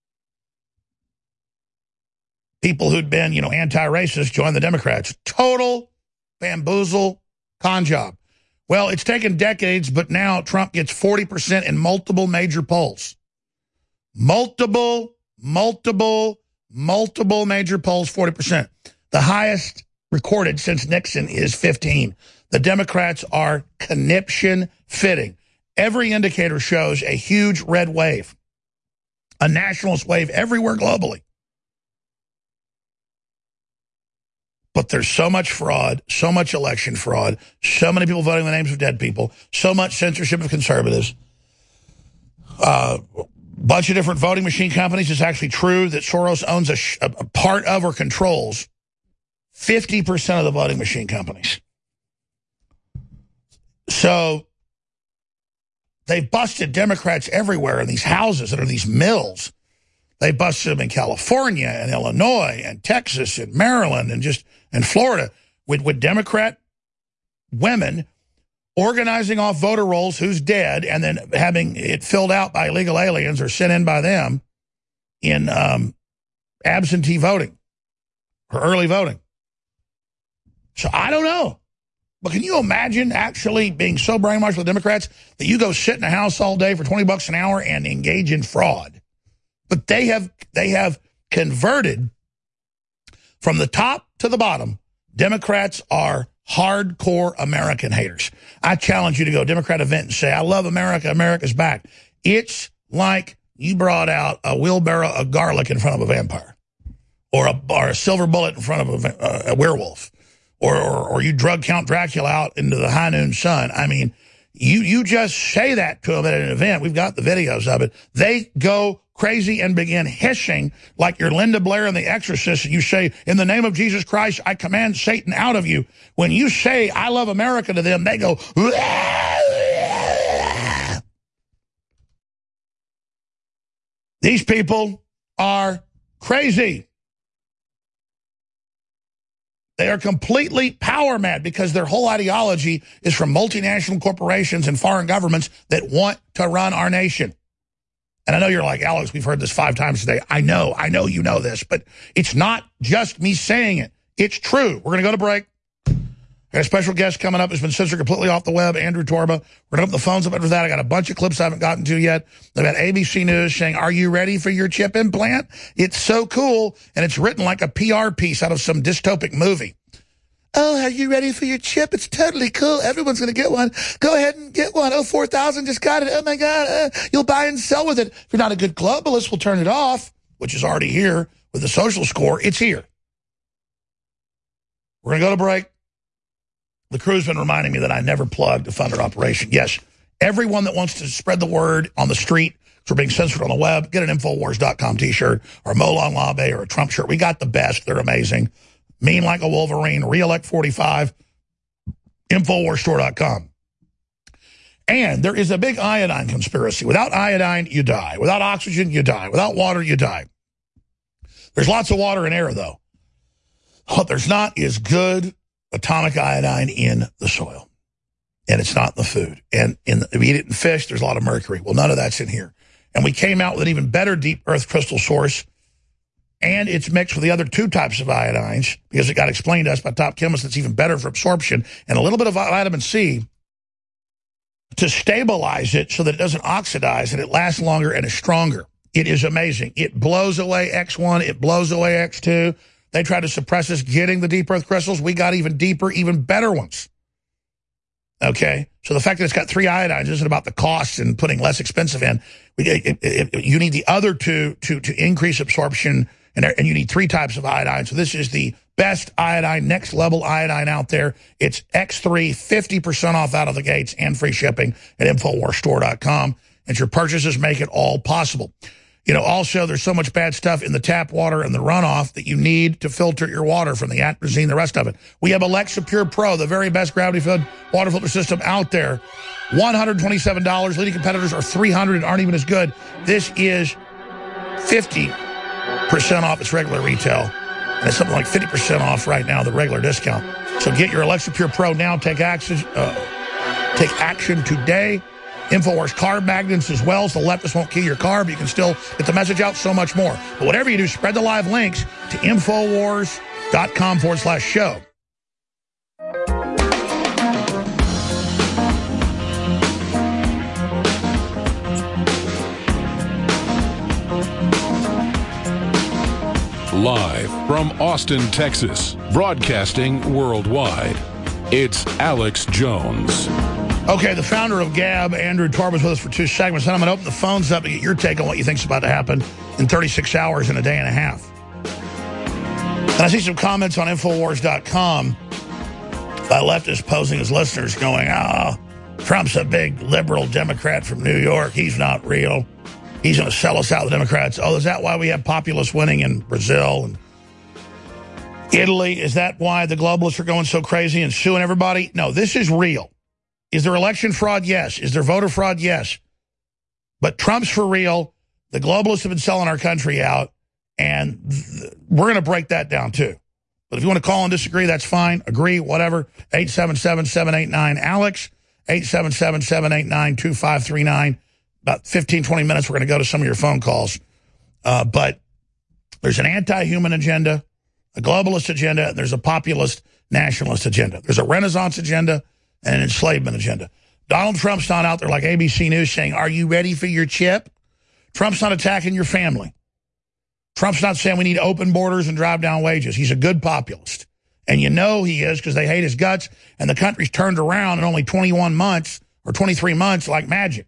people who'd been, you know, anti-racist joined the Democrats. Total bamboozle con job. Well, it's taken decades, but now Trump gets forty percent in multiple major polls. Multiple, multiple, multiple major polls, forty percent. The highest recorded since Nixon is fifteen. The Democrats are conniption fitting. Every indicator shows a huge red wave, a nationalist wave everywhere globally. But there's so much fraud, so much election fraud, so many people voting in the names of dead people, so much censorship of conservatives, a uh, bunch of different voting machine companies. It's actually true that Soros owns a, sh a part of or controls fifty percent of the voting machine companies. So they've busted Democrats everywhere in these houses that are these mills. They busted them in California and Illinois and Texas and Maryland and just and Florida with, with Democrat women organizing off voter rolls who's dead and then having it filled out by illegal aliens or sent in by them in um, absentee voting or early voting. So I don't know. But can you imagine actually being so brainwashed with Democrats that you go sit in a house all day for twenty bucks an hour and engage in fraud? But they have they have converted from the top to the bottom. Democrats are hardcore American haters. I challenge you to go to a Democrat event and say, I love America, America's back. It's like you brought out a wheelbarrow of garlic in front of a vampire or a, or a silver bullet in front of a, uh, a werewolf or, or, or you drug Count Dracula out into the high noon sun. I mean, you, you just say that to them at an event. We've got the videos of it. They go crazy and begin hissing like you're Linda Blair in The Exorcist, and you say, in the name of Jesus Christ, I command Satan out of you. When you say, I love America to them, they go, these people are crazy. They are completely power mad because their whole ideology is from multinational corporations and foreign governments that want to run our nation. And I know you're like, Alex, we've heard this five times today. I know, I know you know this, but it's not just me saying it. It's true. We're going to go to break. I got a special guest coming up who's been censored completely off the web, Andrew Torba. We're going to open the phones up after that. I got a bunch of clips I haven't gotten to yet. They've got A B C News saying, are you ready for your chip implant? It's so cool, and it's written like a P R piece out of some dystopic movie. Oh, are you ready for your chip? It's totally cool. Everyone's going to get one. Go ahead and get one. Oh, four thousand just got it. Oh, my God. Uh, you'll buy and sell with it. If you're not a good globalist, we'll turn it off, which is already here with the social score. It's here. We're going to go to break. The crew's been reminding me that I never plugged a funded operation. Yes, everyone that wants to spread the word on the street for being censored on the web, get an Infowars dot com T-shirt or a Molon Labe or a Trump shirt. We got the best. They're amazing. Mean like a Wolverine, Reelect forty-five, Infowars store dot com. And there is a big iodine conspiracy. Without iodine, you die. Without oxygen, you die. Without water, you die. There's lots of water and air, though. What there's not is good atomic iodine in the soil. And it's not in the food. And in the, if you eat it in fish, there's a lot of mercury. Well, none of that's in here. And we came out with an even better deep earth crystal source. And it's mixed with the other two types of iodines because it got explained to us by top chemists that's even better for absorption, and a little bit of vitamin C to stabilize it so that it doesn't oxidize and it lasts longer and is stronger. It is amazing. It blows away X one. It blows away X two. They tried to suppress us getting the deep earth crystals. We got even deeper, even better ones. Okay? So the fact that it's got three iodines isn't about the cost and putting less expensive in. We, it, it, it, you need the other two to, to increase absorption. And, and you need three types of iodine. So this is the best iodine, next level iodine out there. It's X three, fifty percent off out of the gates and free shipping at Infowars store dot com. And your purchases make it all possible. You know, also there's so much bad stuff in the tap water and the runoff that you need to filter your water from the atrazine, the rest of it. We have Alexa Pure Pro, the very best gravity-fed water filter system out there. one hundred twenty-seven dollars. Leading competitors are three hundred dollars and aren't even as good. This is fifty percent off its regular retail, and it's something like fifty percent off right now, the regular discount. So get your Alexa Pure Pro now. Take action, uh, take action today. Infowars card magnets as well, so the leftists won't kill your car, but you can still get the message out, so much more. But whatever you do, spread the live links to Infowars dot com forward slash show. Live from Austin, Texas, broadcasting worldwide, it's Alex Jones. Okay, the founder of Gab, Andrew Torba, is with us for two segments. Then I'm going to open the phones up and get your take on what you think's about to happen in thirty-six hours in a day and a half. And I see some comments on Infowars dot com by leftists posing as listeners going, oh, Trump's a big liberal Democrat from New York. He's not real. He's going to sell us out, the Democrats. Oh, is that why we have populists winning in Brazil and Italy? Is that why the globalists are going so crazy and suing everybody? No, this is real. Is there election fraud? Yes. Is there voter fraud? Yes. But Trump's for real. The globalists have been selling our country out, and we're going to break that down too. But if you want to call and disagree, that's fine. Agree, whatever. eight seven seven, seven eight nine, ALEX, eight seven seven, seven eight nine, two five three nine. About fifteen, twenty minutes, we're going to go to some of your phone calls. Uh, but there's an anti-human agenda, a globalist agenda, and there's a populist nationalist agenda. There's a Renaissance agenda and an enslavement agenda. Donald Trump's not out there like A B C News saying, are you ready for your chip? Trump's not attacking your family. Trump's not saying we need open borders and drive down wages. He's a good populist. And you know he is because they hate his guts, and the country's turned around in only twenty-one months or twenty-three months like magic.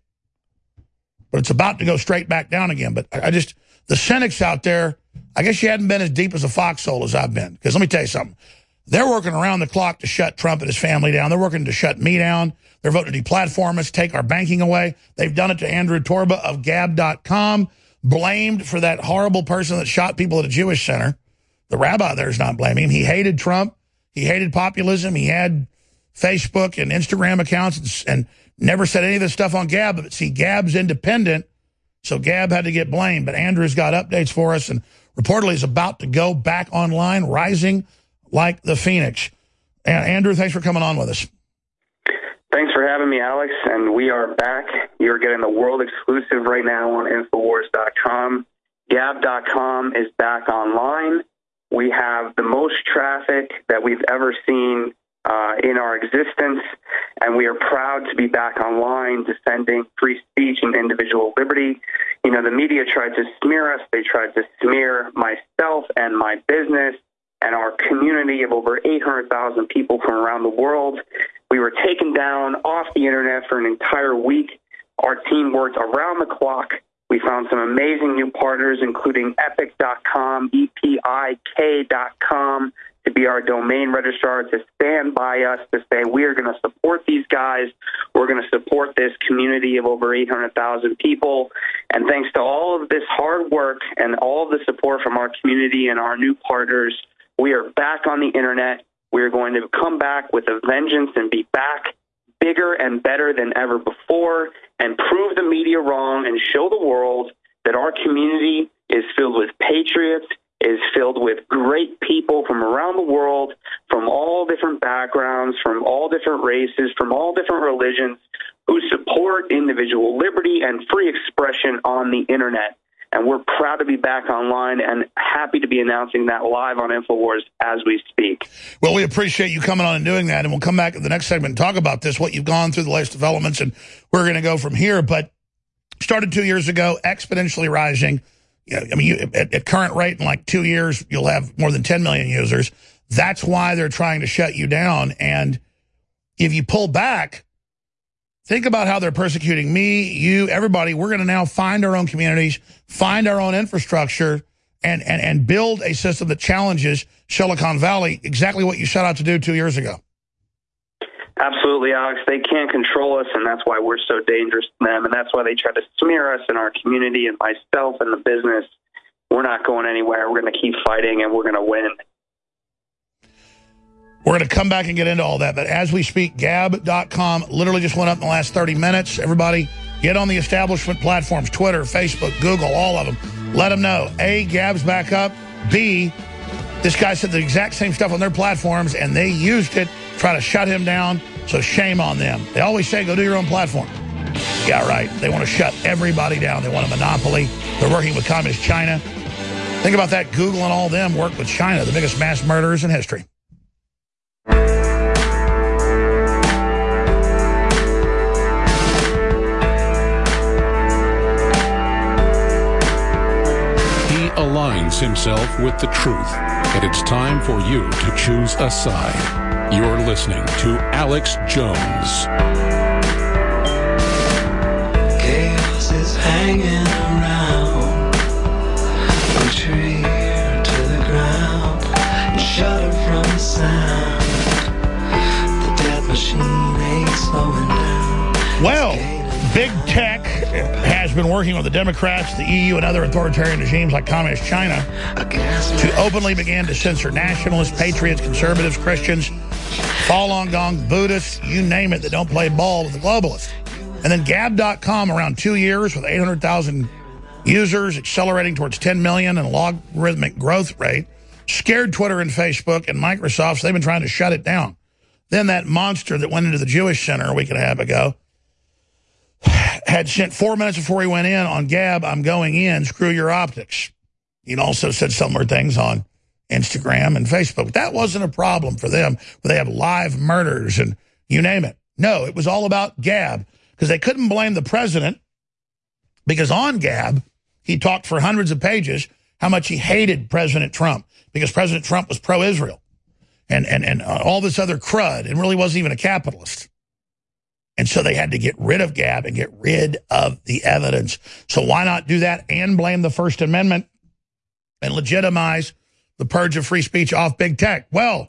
But it's about to go straight back down again. But I just, the cynics out there, I guess you hadn't been as deep as a foxhole as I've been. Because let me tell you something. They're working around the clock to shut Trump and his family down. They're working to shut me down. They're voting to deplatform us, take our banking away. They've done it to Andrew Torba of Gab dot com, blamed for that horrible person that shot people at a Jewish center. The rabbi there is not blaming him. He hated Trump. He hated populism. He had Facebook and Instagram accounts and, and never said any of this stuff on Gab. But see, Gab's independent, so Gab had to get blamed. But Andrew's got updates for us, and reportedly is about to go back online, rising like the phoenix. And Andrew, thanks for coming on with us. Thanks for having me, Alex. And we are back. You're getting the world exclusive right now on Infowars dot com. Gab dot com is back online. We have the most traffic that we've ever seen uh, in our existence, and we are proud to be back online defending free speech and individual liberty. You know, the media tried to smear us. They tried to smear myself and my business and our community of over eight hundred thousand people from around the world. We were taken down off the internet for an entire week. Our team worked around the clock. We found some amazing new partners, including epic dot com, E P I K dot com, to be our domain registrar, to stand by us, to say we are going to support these guys. We're going to support this community of over eight hundred thousand people. And thanks to all of this hard work and all of the support from our community and our new partners, we are back on the internet. We are going to come back with a vengeance and be back bigger and better than ever before, and prove the media wrong and show the world that our community is filled with patriots, is filled with great people from around the world, from all different backgrounds, from all different races, from all different religions, who support individual liberty and free expression on the internet. And we're proud to be back online and happy to be announcing that live on InfoWars as we speak. Well, we appreciate you coming on and doing that, and we'll come back in the next segment and talk about this, what you've gone through, the latest developments, and we're going to go from here. But started two years ago, exponentially rising. You know, I mean, you, at, at current rate, in like two years, you'll have more than ten million users. That's why they're trying to shut you down. And if you pull back, think about how they're persecuting me, you, everybody. We're going to now find our own communities, find our own infrastructure, and, and, and build a system that challenges Silicon Valley, exactly what you set out to do two years ago. Absolutely, Alex. They can't control us, and that's why we're so dangerous to them, and that's why they try to smear us in our community and myself and the business. We're not going anywhere. We're going to keep fighting, and we're going to win. We're going to come back and get into all that. But as we speak, Gab dot com literally just went up in the last thirty minutes. Everybody, get on the establishment platforms, Twitter, Facebook, Google, all of them. Let them know. A, Gab's back up. B, this guy said the exact same stuff on their platforms, and they used it to try to shut him down. So shame on them. They always say, go do your own platform. Yeah, right. They want to shut everybody down. They want a monopoly. They're working with communist China. Think about that. Google and all them work with China, the biggest mass murderers in history. Aligns himself with the truth, and it's time for you to choose a side. You're listening to Alex Jones. Chaos is hanging around, from tree to the ground. Big tech has been working with the Democrats, the E U, and other authoritarian regimes like Communist China to openly begin to censor nationalists, patriots, conservatives, Christians, Falun Gong, Buddhists, you name it, that don't play ball with the globalists. And then Gab dot com, around two years with eight hundred thousand users, accelerating towards ten million and a logarithmic growth rate, scared Twitter and Facebook and Microsoft, so they've been trying to shut it down. Then that monster that went into the Jewish Center a week and a half ago had sent four minutes before he went in on Gab, I'm going in, screw your optics. He'd also said similar things on Instagram and Facebook. But that wasn't a problem for them, where they have live murders and you name it. No, it was all about Gab, because they couldn't blame the president, because on Gab, he talked for hundreds of pages how much he hated President Trump, because President Trump was pro-Israel and, and, and all this other crud, and really wasn't even a capitalist. And so they had to get rid of Gab and get rid of the evidence. So why not do that and blame the First Amendment and legitimize the purge of free speech off big tech? Well,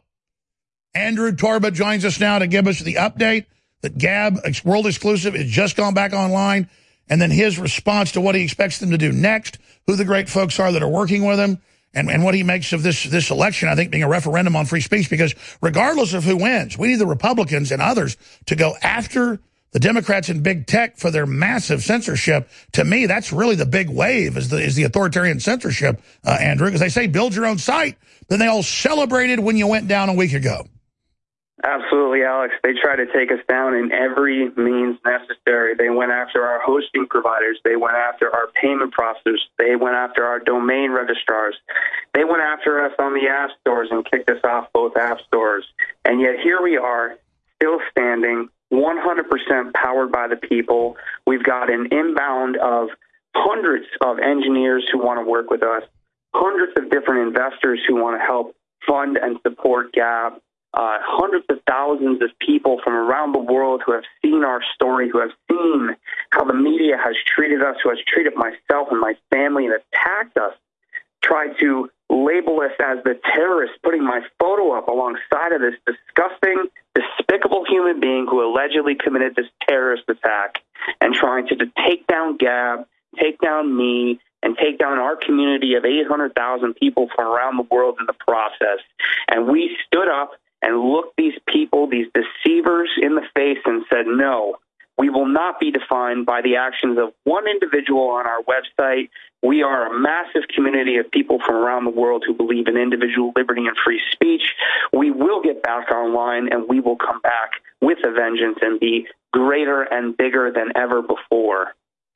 Andrew Torba joins us now to give us the update that Gab, world exclusive, has just gone back online, and then his response to what he expects them to do next, who the great folks are that are working with him, and, and what he makes of this, this election, I think, being a referendum on free speech, because regardless of who wins, we need the Republicans and others to go after the Democrats and big tech for their massive censorship. To me, that's really the big wave, is the, is the authoritarian censorship, uh, Andrew, because they say build your own site. Then they all celebrated when you went down a week ago. Absolutely, Alex. They tried to take us down in every means necessary. They went after our hosting providers. They went after our payment processors. They went after our domain registrars. They went after us on the app stores and kicked us off both app stores. And yet here we are, still standing, one hundred percent powered by the people. We've got an inbound of hundreds of engineers who want to work with us, hundreds of different investors who want to help fund and support Gab. Uh, hundreds of thousands of people from around the world who have seen our story, who have seen how the media has treated us, who has treated myself and my family and attacked us, tried to label us as the terrorists, putting my photo up alongside of this disgusting, despicable human being who allegedly committed this terrorist attack, and trying to, to take down Gab, take down me, and take down our community of eight hundred thousand people from around the world in the process. And we stood up and looked these people, these deceivers, in the face and said, no, we will not be defined by the actions of one individual on our website. We are a massive community of people from around the world who believe in individual liberty and free speech. We will get back online, and we will come back with a vengeance and be greater and bigger than ever before.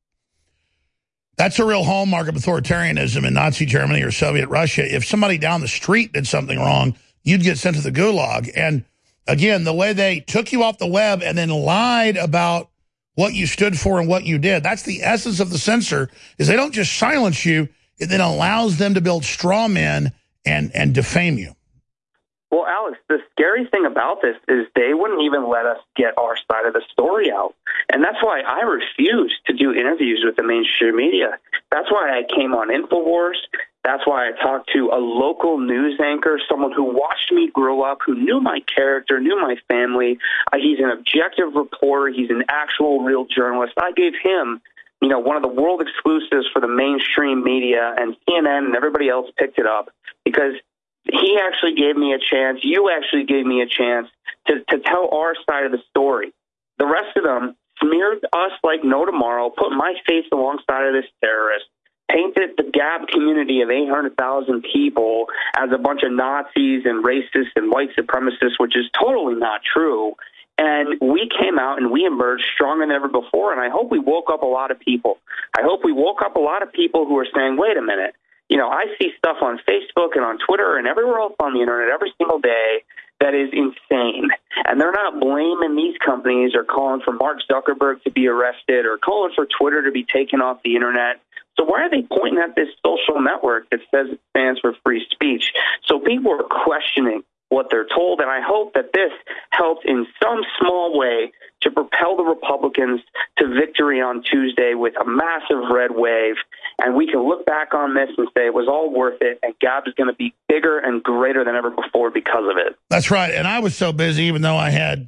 That's a real hallmark of authoritarianism in Nazi Germany or Soviet Russia. If somebody down the street did something wrong, you'd get sent to the gulag. And again, the way they took you off the web and then lied about what you stood for and what you did, that's the essence of the censor, is they don't just silence you, it then allows them to build straw men and, and defame you. Well, Alex, the scary thing about this is they wouldn't even let us get our side of the story out. And that's why I refuse to do interviews with the mainstream media. That's why I came on InfoWars. That's why I talked to a local news anchor, someone who watched me grow up, who knew my character, knew my family. Uh, he's an objective reporter. He's an actual real journalist. I gave him, you know, one of the world exclusives for the mainstream media, and C N N and everybody else picked it up because he actually gave me a chance. You actually gave me a chance to, to tell our side of the story. The rest of them smeared us like no tomorrow, put my face alongside of this terrorist, painted the Gab community of eight hundred thousand people as a bunch of Nazis and racists and white supremacists, which is totally not true. And we came out and we emerged stronger than ever before. And I hope we woke up a lot of people. I hope we woke up a lot of people who are saying, wait a minute, you know, I see stuff on Facebook and on Twitter and everywhere else on the internet every single day that is insane. And they're not blaming these companies or calling for Mark Zuckerberg to be arrested or calling for Twitter to be taken off the internet. So why are they pointing at this social network that says it stands for free speech? So people are questioning what they're told, and I hope that this helps in some small way to propel the Republicans to victory on Tuesday with a massive red wave, and we can look back on this and say it was all worth it, and Gab is going to be bigger and greater than ever before because of it. That's right, and I was so busy, even though I had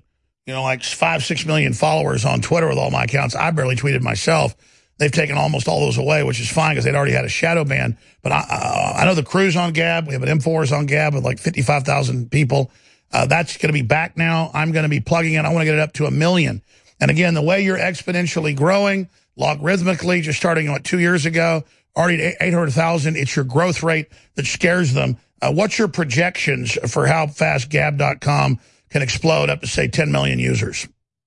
you know, like five, six million followers on Twitter with all my accounts. I barely tweeted myself. They've taken almost all those away, which is fine because they'd already had a shadow ban. But I, uh, I know the crew's on Gab. We have an InfoWars on Gab with like fifty-five thousand people. Uh, that's going to be back now. I'm going to be plugging in. I want to get it up to a million. And again, the way you're exponentially growing, logarithmically, just starting what, two years ago, already at eight hundred thousand, it's your growth rate that scares them. Uh, what's your projections for how fast Gab dot com can explode up to, say, ten million users?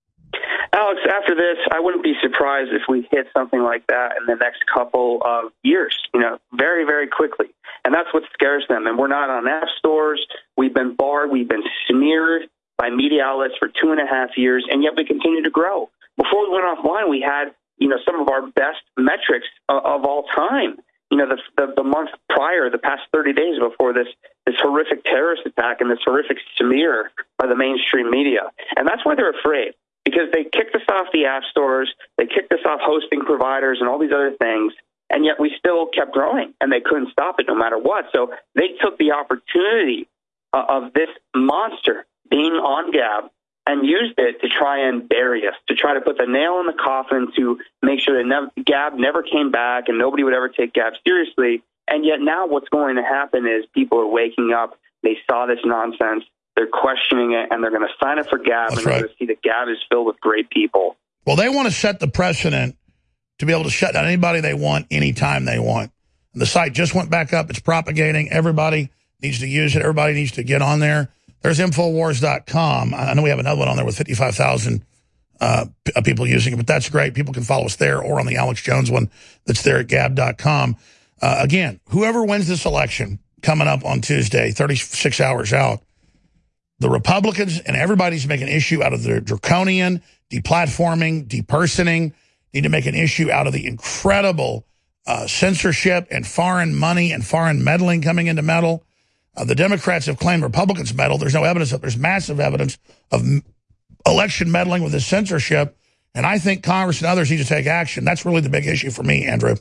Alex, after this, I wouldn't be surprised if we hit something like that in the next couple of years, you know, very, very quickly. And that's what scares them. And we're not on app stores. We've been barred. We've been smeared by media outlets for two and a half years, and yet we continue to grow. Before we went offline, we had, you know, some of our best metrics of, of all time. You know, the, the the month prior, the past thirty days before this this horrific terrorist attack and this horrific smear by the mainstream media. And that's why they're afraid, because they kicked us off the app stores, they kicked us off hosting providers and all these other things, and yet we still kept growing, and they couldn't stop it no matter what. So they took the opportunity uh, of this monster being on Gab and used it to try and bury us, to try to put the nail in the coffin, to make sure that never, Gab never came back and nobody would ever take Gab seriously. And yet now what's going to happen is people are waking up. They saw this nonsense. They're questioning it, and they're going to sign up for Gab, That's and they're right. going to see that Gab is filled with great people. Well, they want to set the precedent to be able to shut down anybody they want anytime they want. And the site just went back up. It's propagating. Everybody needs to use it. Everybody needs to get on there. There's InfoWars dot com. I know we have another one on there with fifty-five thousand uh, people using it, but that's great. People can follow us there or on the Alex Jones one that's there at Gab dot com. Uh, again, whoever wins this election coming up on Tuesday, thirty-six hours out, the Republicans and everybody's making an issue out of the draconian, deplatforming, depersoning, need to make an issue out of the incredible uh, censorship and foreign money and foreign meddling coming into meddle. Uh, the Democrats have claimed Republicans meddle. There's no evidence of There's massive evidence of m election meddling with this censorship. And I think Congress and others need to take action. That's really the big issue for me, Andrew.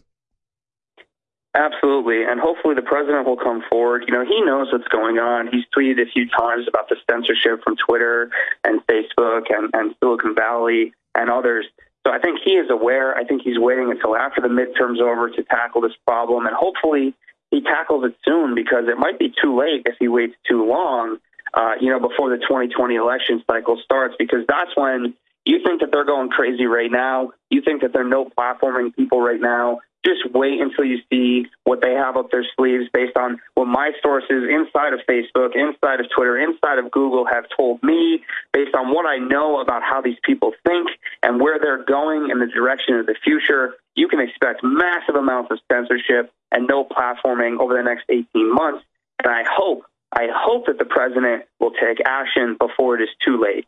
Absolutely, and hopefully the president will come forward. You know, he knows what's going on. He's tweeted a few times about the censorship from Twitter and Facebook and, and Silicon Valley and others. So I think he is aware. I think he's waiting until after the midterm's over to tackle this problem, and hopefully he tackles it soon, because it might be too late if he waits too long, uh, you know, before the twenty twenty election cycle starts, because that's when you think that they're going crazy right now. You think that they're no platforming people right now. Just wait until you see what they have up their sleeves based on what my sources inside of Facebook, inside of Twitter, inside of Google have told me, based on what I know about how these people think and where they're going in the direction of the future. You can expect massive amounts of censorship and no platforming over the next eighteen months. And I hope, I hope that the president will take action before it is too late.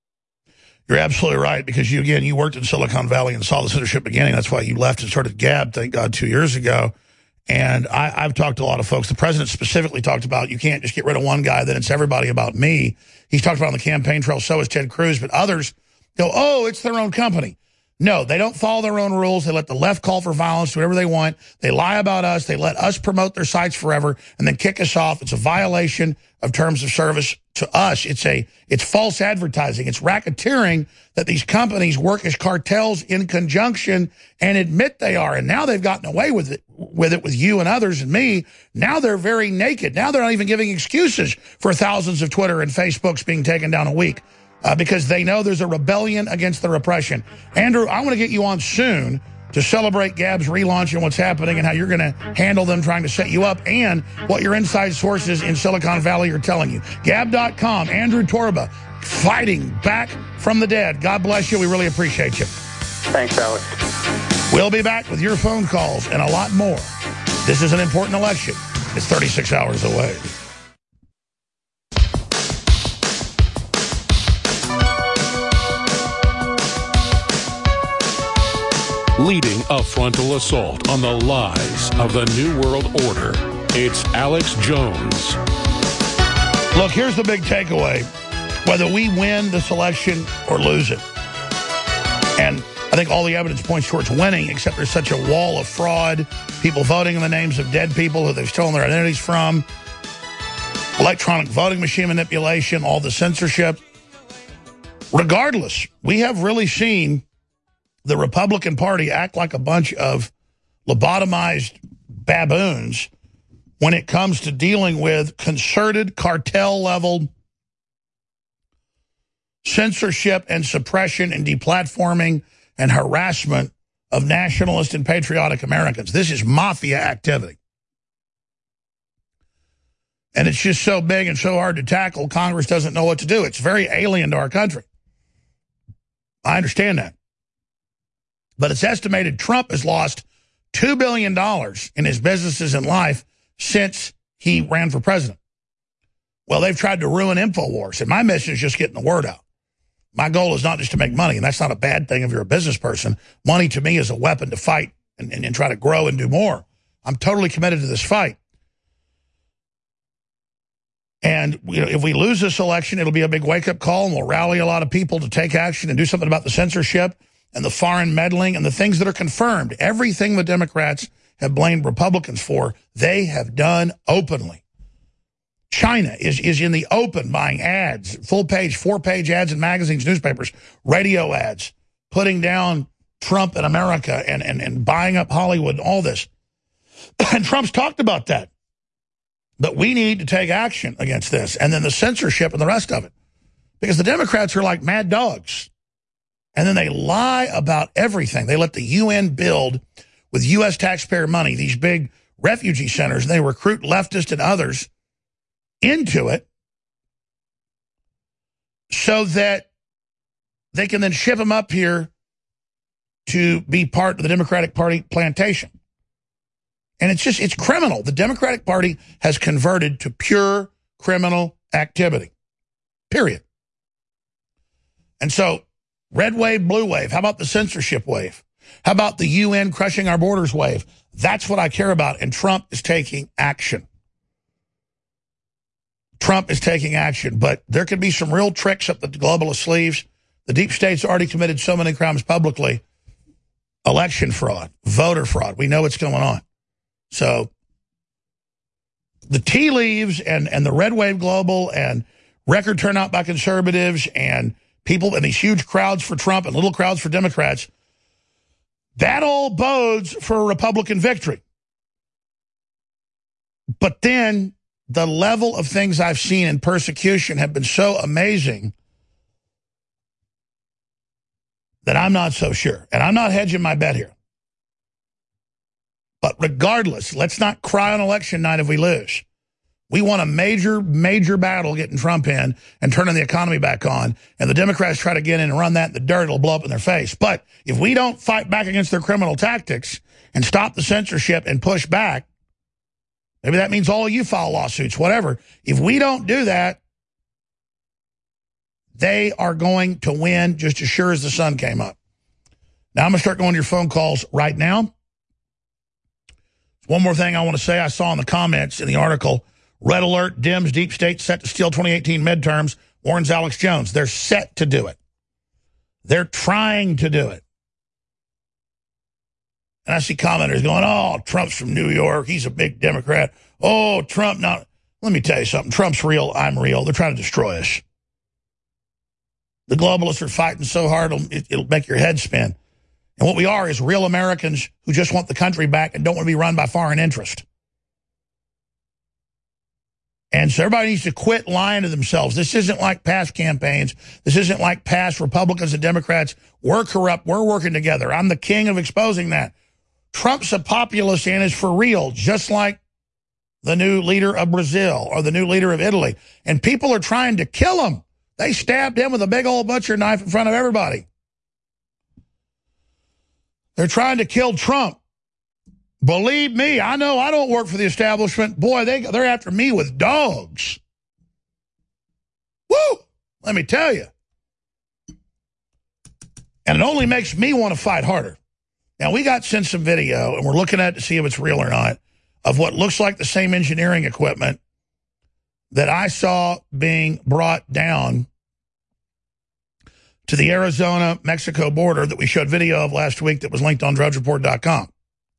You're absolutely right, because you, again, you worked in Silicon Valley and saw the censorship beginning. That's why you left and started Gab, thank God, two years ago. And I, I've talked to a lot of folks. The president specifically talked about you can't just get rid of one guy, then it's everybody about me. He's talked about on the campaign trail, so is Ted Cruz, but others go, oh, it's their own company. No, they don't follow their own rules. They let the left call for violence, do whatever they want. They lie about us. They let us promote their sites forever and then kick us off. It's a violation of terms of service to us. It's a it's false advertising. It's racketeering that these companies work as cartels in conjunction and admit they are. And now they've gotten away with it, with it with you and others and me. Now they're very naked. Now they're not even giving excuses for thousands of Twitter and Facebooks being taken down a week. Uh, because they know there's a rebellion against the repression. Andrew, I want to get you on soon to celebrate Gab's relaunch and what's happening and how you're going to handle them trying to set you up and what your inside sources in Silicon Valley are telling you. Gab dot com, Andrew Torba, fighting back from the dead. God bless you. We really appreciate you. Thanks, Alex. We'll be back with your phone calls and a lot more. This is an important election. It's thirty-six hours away. Leading a frontal assault on the lies of the New World Order, it's Alex Jones. Look, here's the big takeaway. Whether we win this election or lose it, and I think all the evidence points towards winning, except there's such a wall of fraud, people voting in the names of dead people who they've stolen their identities from, electronic voting machine manipulation, all the censorship. Regardless, we have really seen the Republican Party act like a bunch of lobotomized baboons when it comes to dealing with concerted cartel-level censorship and suppression and deplatforming and harassment of nationalist and patriotic Americans. This is mafia activity. And it's just so big and so hard to tackle, Congress doesn't know what to do. It's very alien to our country. I understand that. But it's estimated Trump has lost two billion dollars in his businesses and life since he ran for president. Well, they've tried to ruin InfoWars, and my mission is just getting the word out. My goal is not just to make money, and that's not a bad thing if you're a business person. Money to me is a weapon to fight and, and, and try to grow and do more. I'm totally committed to this fight. And you know, if we lose this election, it'll be a big wake-up call, and we'll rally a lot of people to take action and do something about the censorship and the foreign meddling and the things that are confirmed. Everything the Democrats have blamed Republicans for, they have done openly. China is, is in the open buying ads, full-page, four-page ads in magazines, newspapers, radio ads, putting down Trump and America and, and, and buying up Hollywood and all this. And Trump's talked about that. But we need to take action against this, and then the censorship and the rest of it. Because the Democrats are like mad dogs. And then they lie about everything. They let the U N build, with U S taxpayer money, these big refugee centers, and they recruit leftists and others into it so that they can then ship them up here to be part of the Democratic Party plantation. And it's just, it's criminal. The Democratic Party has converted to pure criminal activity, period. And so, red wave, blue wave, how about the censorship wave? How about the U N crushing our borders wave? That's what I care about, and Trump is taking action. Trump is taking action, but there could be some real tricks up the globalist sleeves. The deep state's already committed so many crimes publicly. Election fraud, voter fraud. We know what's going on. So the tea leaves and, and the red wave global and record turnout by conservatives and people and these huge crowds for Trump and little crowds for Democrats, that all bodes for a Republican victory. But then the level of things I've seen in persecution have been so amazing that I'm not so sure. And I'm not hedging my bet here. But regardless, let's not cry on election night if we lose. We want a major, major battle getting Trump in and turning the economy back on. And the Democrats try to get in and run that in the dirt, it'll blow up in their face. But if we don't fight back against their criminal tactics and stop the censorship and push back, maybe that means all of you file lawsuits, whatever. If we don't do that, they are going to win just as sure as the sun came up. Now, I'm going to start going to your phone calls right now. One more thing I want to say. I saw in the comments in the article, red alert, Dems, deep state set to steal twenty eighteen midterms, warns Alex Jones. They're set to do it. They're trying to do it. And I see commenters going, oh, Trump's from New York. He's a big Democrat. Oh, Trump, not. Let me tell you something. Trump's real. I'm real. They're trying to destroy us. The globalists are fighting so hard, it'll, it'll make your head spin. And what we are is real Americans who just want the country back and don't want to be run by foreign interest. And so everybody needs to quit lying to themselves. This isn't like past campaigns. This isn't like past Republicans and Democrats. We're corrupt. We're working together. I'm the king of exposing that. Trump's a populist and is for real, just like the new leader of Brazil or the new leader of Italy. And people are trying to kill him. They stabbed him with a big old butcher knife in front of everybody. They're trying to kill Trump. Believe me, I know I don't work for the establishment. Boy, they, they're after me with dogs. Woo! Let me tell you. And it only makes me want to fight harder. Now, we got sent some video, and we're looking at it to see if it's real or not, of what looks like the same engineering equipment that I saw being brought down to the Arizona-Mexico border that we showed video of last week that was linked on drudge report dot com.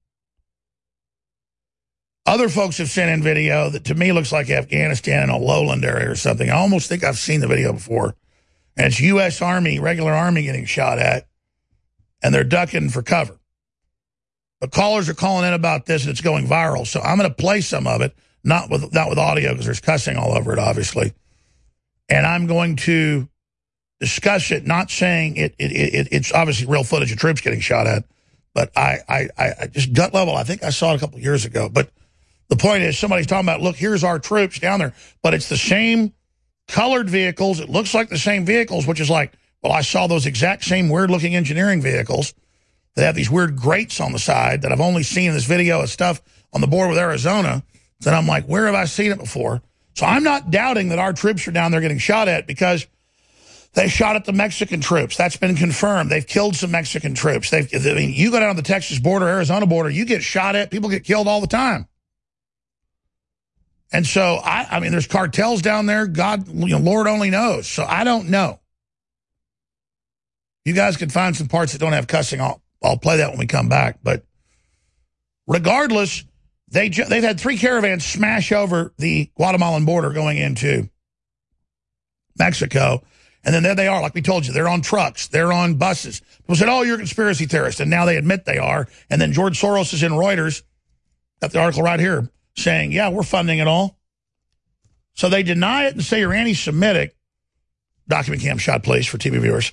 Other folks have sent in video that to me looks like Afghanistan in a lowland area or something. I almost think I've seen the video before. And it's U S Army, regular Army getting shot at, and they're ducking for cover. But callers are calling in about this, and it's going viral. So I'm going to play some of it, not with not with audio because there's cussing all over it, obviously. And I'm going to discuss it, not saying it, it, it it's obviously real footage of troops getting shot at, but I, I, I just gut level, I think I saw it a couple of years ago. But the point is, somebody's talking about, look, here's our troops down there, but it's the same colored vehicles. It looks like the same vehicles, which is like, well, I saw those exact same weird-looking engineering vehicles that have these weird grates on the side that I've only seen in this video of stuff on the border with Arizona. And I'm like, where have I seen it before? So I'm not doubting that our troops are down there getting shot at because they shot at the Mexican troops. That's been confirmed. They've killed some Mexican troops. They've, I mean, you go down the Texas border, Arizona border, you get shot at. People get killed all the time. And so, I, I mean, there's cartels down there. God, you know, Lord only knows. So I don't know. You guys can find some parts that don't have cussing. I'll, I'll play that when we come back. But regardless, they, they've had three caravans smash over the Guatemalan border going into Mexico. And then there they are, like we told you, they're on trucks, they're on buses. People said, oh, you're a conspiracy theorist, and now they admit they are. And then George Soros is in Reuters, got the article right here, saying, yeah, we're funding it all. So they deny it and say you're anti-Semitic. Document cam shot, please, for T V viewers.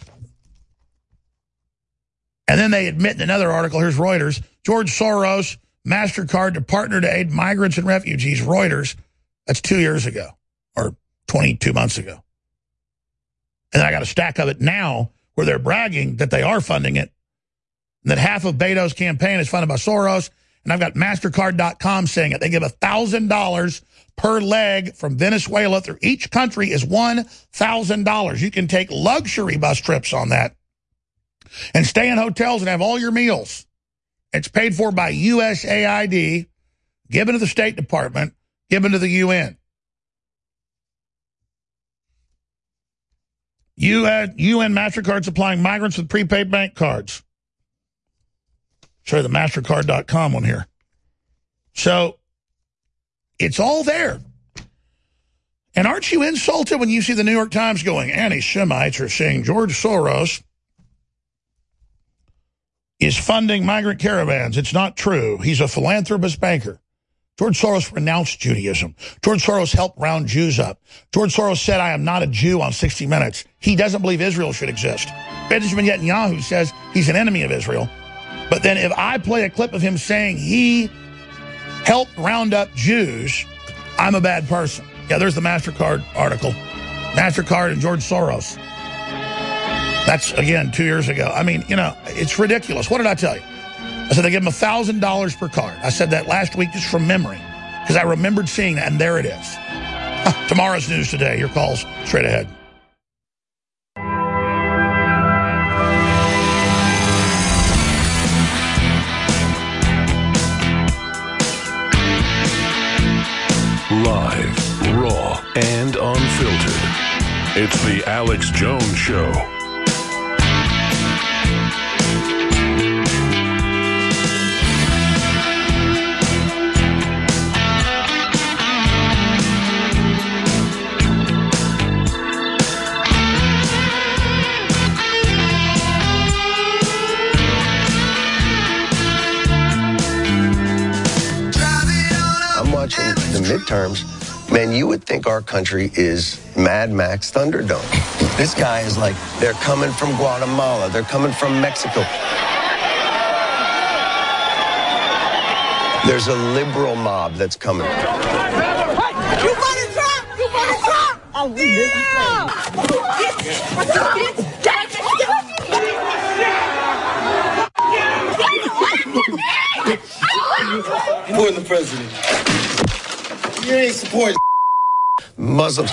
And then they admit in another article, here's Reuters, George Soros, MasterCard to partner to aid migrants and refugees, Reuters. That's two years ago, or twenty-two months ago. And I got a stack of it now where they're bragging that they are funding it, and that half of Beto's campaign is funded by Soros. And I've got MasterCard dot com saying it. They give one thousand dollars per leg from Venezuela through each country is one thousand dollars. You can take luxury bus trips on that and stay in hotels and have all your meals. It's paid for by U S A I D, given to the State Department, given to the U N. U N MasterCard supplying migrants with prepaid bank cards. Show you the MasterCard dot com one here. So it's all there. And aren't you insulted when you see the New York Times going, anti-Semites are saying George Soros is funding migrant caravans? It's not true. He's a philanthropist banker. George Soros renounced Judaism. George Soros helped round Jews up. George Soros said, I am not a Jew on sixty minutes. He doesn't believe Israel should exist. Benjamin Netanyahu says he's an enemy of Israel. But then if I play a clip of him saying he helped round up Jews, I'm a bad person. Yeah, there's the MasterCard article. MasterCard and George Soros. That's, again, two years ago. I mean, you know, it's ridiculous. What did I tell you? I said they give them one thousand dollars per card. I said that last week just from memory because I remembered seeing that, and there it is. Tomorrow's news today. Your calls straight ahead. Live, raw, and unfiltered. It's the Alex Jones Show. The midterms, man, you would think our country is Mad Max Thunderdome. This guy is like, they're coming from Guatemala, they're coming from Mexico. There's a liberal mob that's coming. Hey, you voted Trump! You voted Trump! Oh, we yeah. For the president. You ain't supporting Muslims.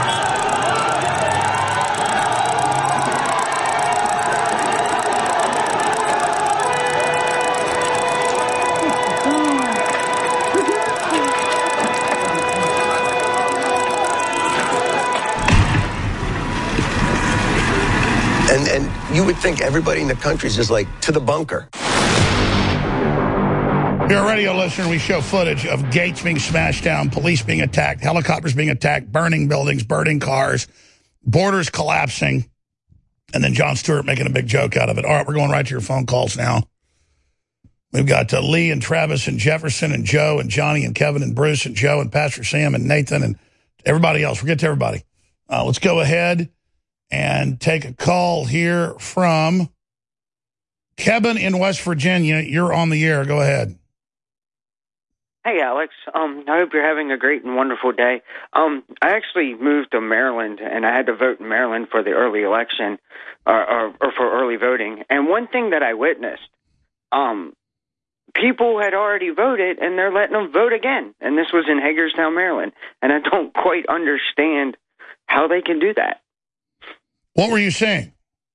And, and you would think everybody in the country is just like, to the bunker. You're a radio listener. We show footage of gates being smashed down, police being attacked, helicopters being attacked, burning buildings, burning cars, borders collapsing, and then Jon Stewart making a big joke out of it. All right, we're going right to your phone calls now. We've got uh, Lee and Travis and Jefferson and Joe and Johnny and Kevin and Bruce and Joe and Pastor Sam and Nathan and everybody else. We'll get to everybody. Uh, let's go ahead and take a call here from Kevin in West Virginia. You're on the air. Go ahead. Hey, Alex. Um, I hope you're having a great and wonderful day. Um, I actually moved to Maryland, and I had to vote in Maryland for the early election, or, or, or for early voting. And one thing that I witnessed, um, people had already voted, and they're letting them vote again. And this was in Hagerstown, Maryland. And I don't quite understand how they can do that. What were you saying?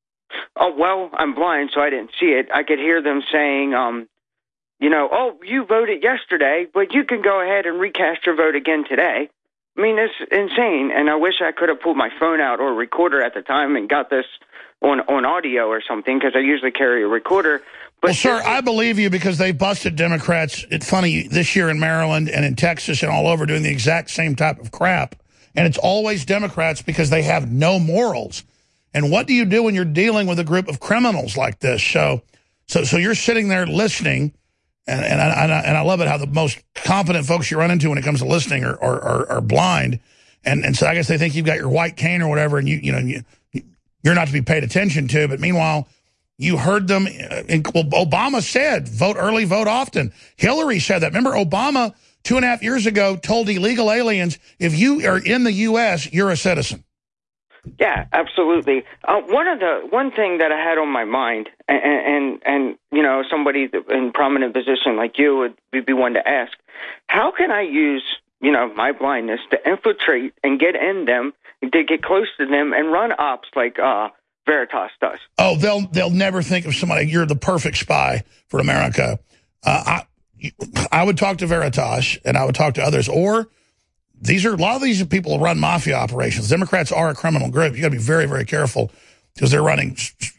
Oh, well, I'm blind, so I didn't see it. I could hear them saying, um, you know, oh, you voted yesterday, but you can go ahead and recast your vote again today. I mean, it's insane. And I wish I could have pulled my phone out or a recorder at the time and got this on, on audio or something, because I usually carry a recorder. But well, sir, I believe you, because they've busted Democrats. It's funny, this year in Maryland and in Texas and all over doing the exact same type of crap. And it's always Democrats because they have no morals. And what do you do when you're dealing with a group of criminals like this? So, so, so you're sitting there listening. And and I, and I and I love it how the most confident folks you run into when it comes to listening are are, are, are blind, and and so I guess they think you've got your white cane or whatever, and you you know you you're not to be paid attention to. But meanwhile, you heard them. In, well, Obama said, "Vote early, vote often." Hillary said that. Remember, Obama two and a half years ago told illegal aliens, "If you are in the U S, you're a citizen." Yeah, absolutely. Uh, one of the one thing that I had on my mind, and and, and you know, somebody in prominent position like you would be one to ask, how can I use, you know, my blindness to infiltrate and get in them, to get close to them, and run ops like uh, Veritas does? Oh, they'll they'll never think of somebody. You're the perfect spy for America. Uh, I I would talk to Veritas, and I would talk to others, or. These are a lot of these people run mafia operations. Democrats are a criminal group. You got to be very, very careful because they're running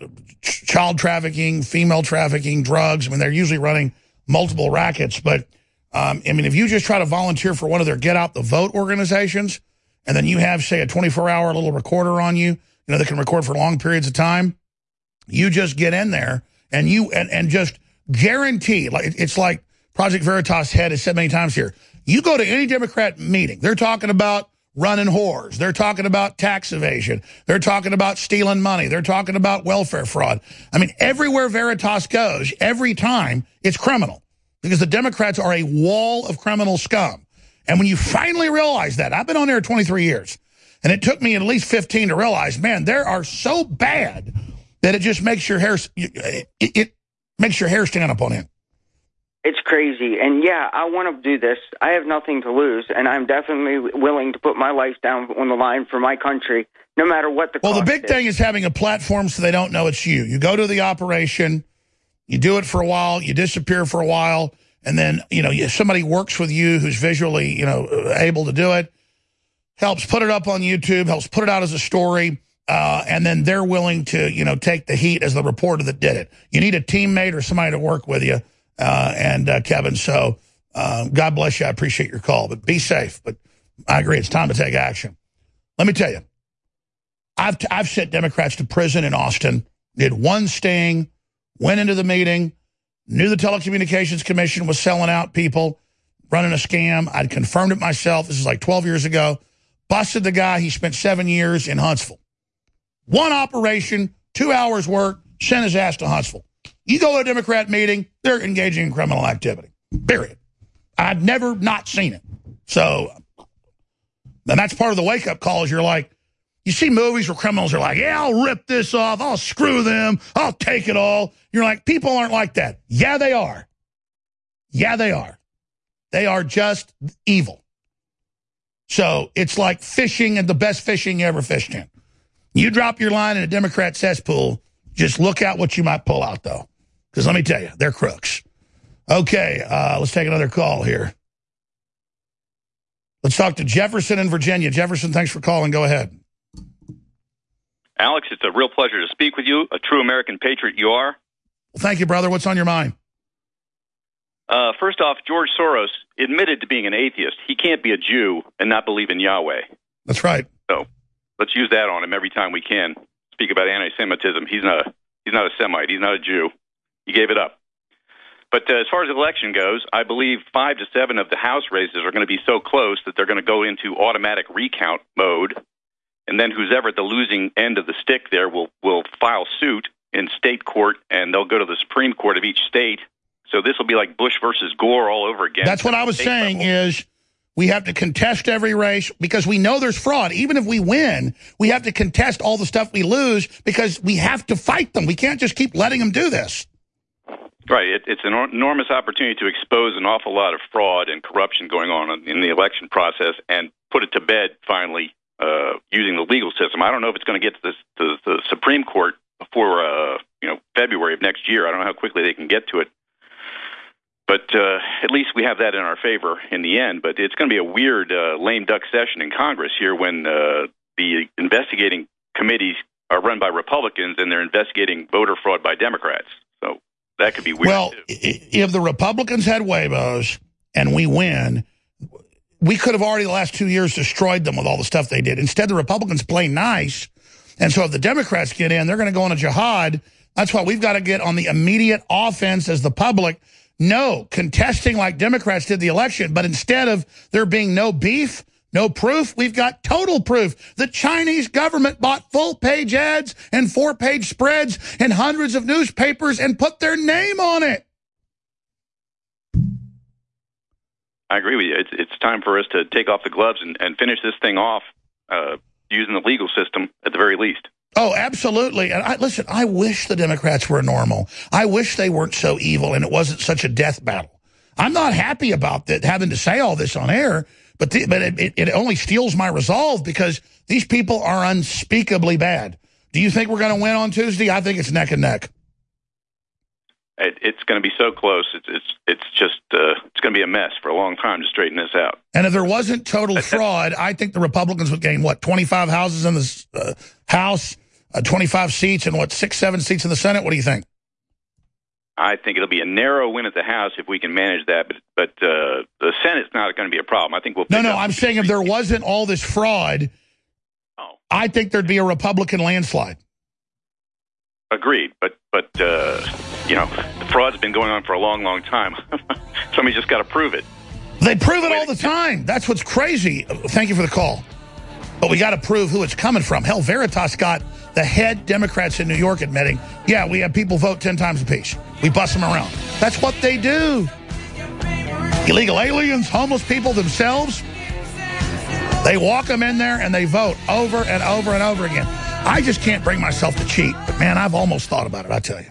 child trafficking, female trafficking, drugs. I mean, they're usually running multiple rackets. But um, I mean, if you just try to volunteer for one of their get out the vote organizations, and then you have, say, a twenty-four hour little recorder on you, you know, that can record for long periods of time, you just get in there and you and, and just guarantee, like it's like Project Veritas head has said many times here. You go to any Democrat meeting, they're talking about running whores. They're talking about tax evasion. They're talking about stealing money. They're talking about welfare fraud. I mean, everywhere Veritas goes, every time, it's criminal because the Democrats are a wall of criminal scum. And when you finally realize that, I've been on there twenty-three years, and it took me at least fifteen to realize, man, they are so bad that it just makes your hair, it, it makes your hair stand up on end. It's crazy. And, yeah, I want to do this. I have nothing to lose, and I'm definitely willing to put my life down on the line for my country, no matter what the Well, cost the big is. thing is having a platform so they don't know it's you. You go to the operation, you do it for a while, you disappear for a while, and then, you know, somebody works with you who's visually, you know, able to do it, helps put it up on YouTube, helps put it out as a story, uh, and then they're willing to, you know, take the heat as the reporter that did it. You need a teammate or somebody to work with you. Uh, and uh, Kevin, so uh, God bless you. I appreciate your call, but be safe. But I agree, it's time to take action. Let me tell you, I've t I've sent Democrats to prison in Austin. Did one sting, went into the meeting, knew the Telecommunications Commission was selling out people, running a scam. I'd confirmed it myself. This is like twelve years ago. Busted the guy. He spent seven years in Huntsville. One operation, two hours work, sent his ass to Huntsville. You go to a Democrat meeting, they're engaging in criminal activity, period. I've never not seen it. So, and that's part of the wake-up call is you're like, you see movies where criminals are like, yeah, I'll rip this off, I'll screw them, I'll take it all. You're like, people aren't like that. Yeah, they are. Yeah, they are. They are just evil. So it's like fishing and the best fishing you ever fished in. You drop your line in a Democrat cesspool, just look out what you might pull out, though. Because let me tell you, they're crooks. Okay, uh, let's take another call here. Let's talk to Jefferson in Virginia. Jefferson, thanks for calling. Go ahead. Alex, it's a real pleasure to speak with you. A true American patriot you are. Well, thank you, brother. What's on your mind? Uh, first off, George Soros admitted to being an atheist. He can't be a Jew and not believe in Yahweh. That's right. So let's use that on him every time we can. Speak about anti-Semitism. He's not a, he's not a Semite. He's not a Jew. He gave it up. But uh, as far as the election goes, I believe five to seven of the House races are going to be so close that they're going to go into automatic recount mode, and then who's ever at the losing end of the stick there will will file suit in state court, and they'll go to the Supreme Court of each state. So this will be like Bush versus Gore all over again. That's what I was saying level. is we have to contest every race because we know there's fraud. Even if we win, we have to contest all the stuff we lose because we have to fight them. We can't just keep letting them do this. Right. It, it's an enormous opportunity to expose an awful lot of fraud and corruption going on in the election process and put it to bed, finally, uh, using the legal system. I don't know if it's going to get to, this, to the Supreme Court before uh, you know February of next year. I don't know how quickly they can get to it. But uh, at least we have that in our favor in the end. But it's going to be a weird uh, lame duck session in Congress here when uh, the investigating committees are run by Republicans and they're investigating voter fraud by Democrats. So that could be weird, well, too. If the Republicans had huevos and we win, we could have already the last two years destroyed them with all the stuff they did. Instead, the Republicans play nice. And so if the Democrats get in, they're going to go on a jihad. That's why we've got to get on the immediate offense as the public. No, contesting like Democrats did the election, but instead of there being no beef, no proof, we've got total proof. The Chinese government bought full-page ads and four-page spreads in hundreds of newspapers and put their name on it. I agree with you. It's, it's time for us to take off the gloves and, and finish this thing off uh, using the legal system at the very least. Oh, absolutely. And I, listen, I wish the Democrats were normal. I wish they weren't so evil and it wasn't such a death battle. I'm not happy about that, having to say all this on air, but the, but it, it only steals my resolve because these people are unspeakably bad. Do you think we're going to win on Tuesday? I think it's neck and neck. It, it's going to be so close. It's it's it's just uh, it's going to be a mess for a long time to straighten this out. And if there wasn't total fraud, I think the Republicans would gain what twenty-five houses in the uh, House, uh, twenty-five seats, and what six, seven seats in the Senate. What do you think? I think it'll be a narrow win at the House if we can manage that, but but uh, the Senate's not going to be a problem. I think we'll. No, no, I'm saying if there wasn't all this fraud, oh. I think there'd be a Republican landslide. Agreed, but but uh, you know, the fraud's been going on for a long, long time. Somebody just got to prove it. They prove it all the time. That's what's crazy. Thank you for the call. But we got to prove who it's coming from. Hell, Veritas got the head Democrats in New York admitting, yeah, we have people vote ten times apiece. We bust them around. That's what they do. Illegal aliens, homeless people themselves, they walk them in there and they vote over and over and over again. I just can't bring myself to cheat. But, man, I've almost thought about it, I tell you.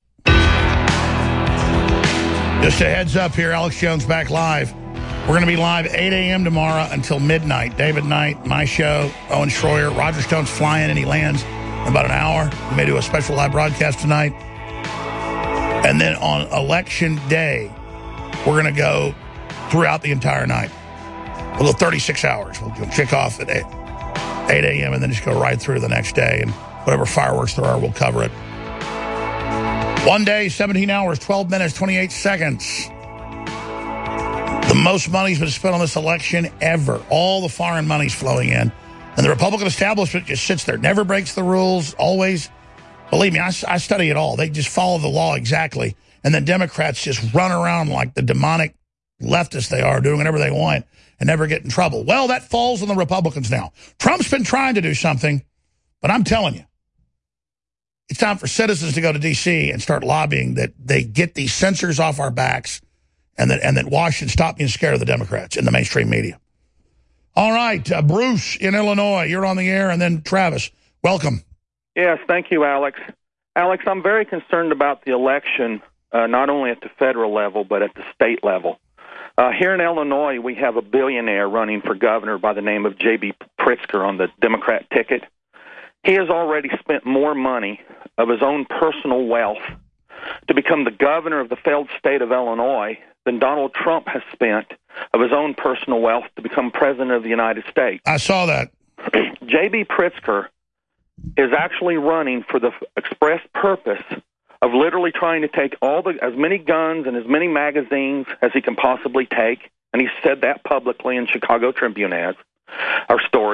Just a heads up here, Alex Jones back live. We're going to be live eight a m tomorrow until midnight. David Knight, my show, Owen Schroyer. Roger Stone's flying and he lands in about an hour. We may do a special live broadcast tonight. And then on election day, we're going to go throughout the entire night. We'll go thirty-six hours. We'll kick off at eight. eight a m and then just go right through the next day. And whatever fireworks there are, we'll cover it. One day, seventeen hours, twelve minutes, twenty-eight seconds. The most money's been spent on this election ever. All the foreign money's flowing in. And the Republican establishment just sits there, never breaks the rules, always. Believe me, I, I study it all. They just follow the law exactly. And then Democrats just run around like the demonic leftists they are, doing whatever they want and never get in trouble. Well, that falls on the Republicans now. Trump's been trying to do something, but I'm telling you, it's time for citizens to go to D C and start lobbying that they get these censors off our backs and that, and that Washington stop being scared of the Democrats in the mainstream media. All right, uh, Bruce in Illinois, you're on the air, and then Travis, welcome. Yes, thank you, Alex. Alex, I'm very concerned about the election, uh, not only at the federal level, but at the state level. Uh, here in Illinois, we have a billionaire running for governor by the name of J B Pritzker on the Democrat ticket. He has already spent more money of his own personal wealth to become the governor of the failed state of Illinois than Donald Trump has spent of his own personal wealth to become president of the United States. I saw that. J B Pritzker is actually running for the express purpose of literally trying to take all the as many guns and as many magazines as he can possibly take, and he said that publicly in Chicago Tribune ads, or stories.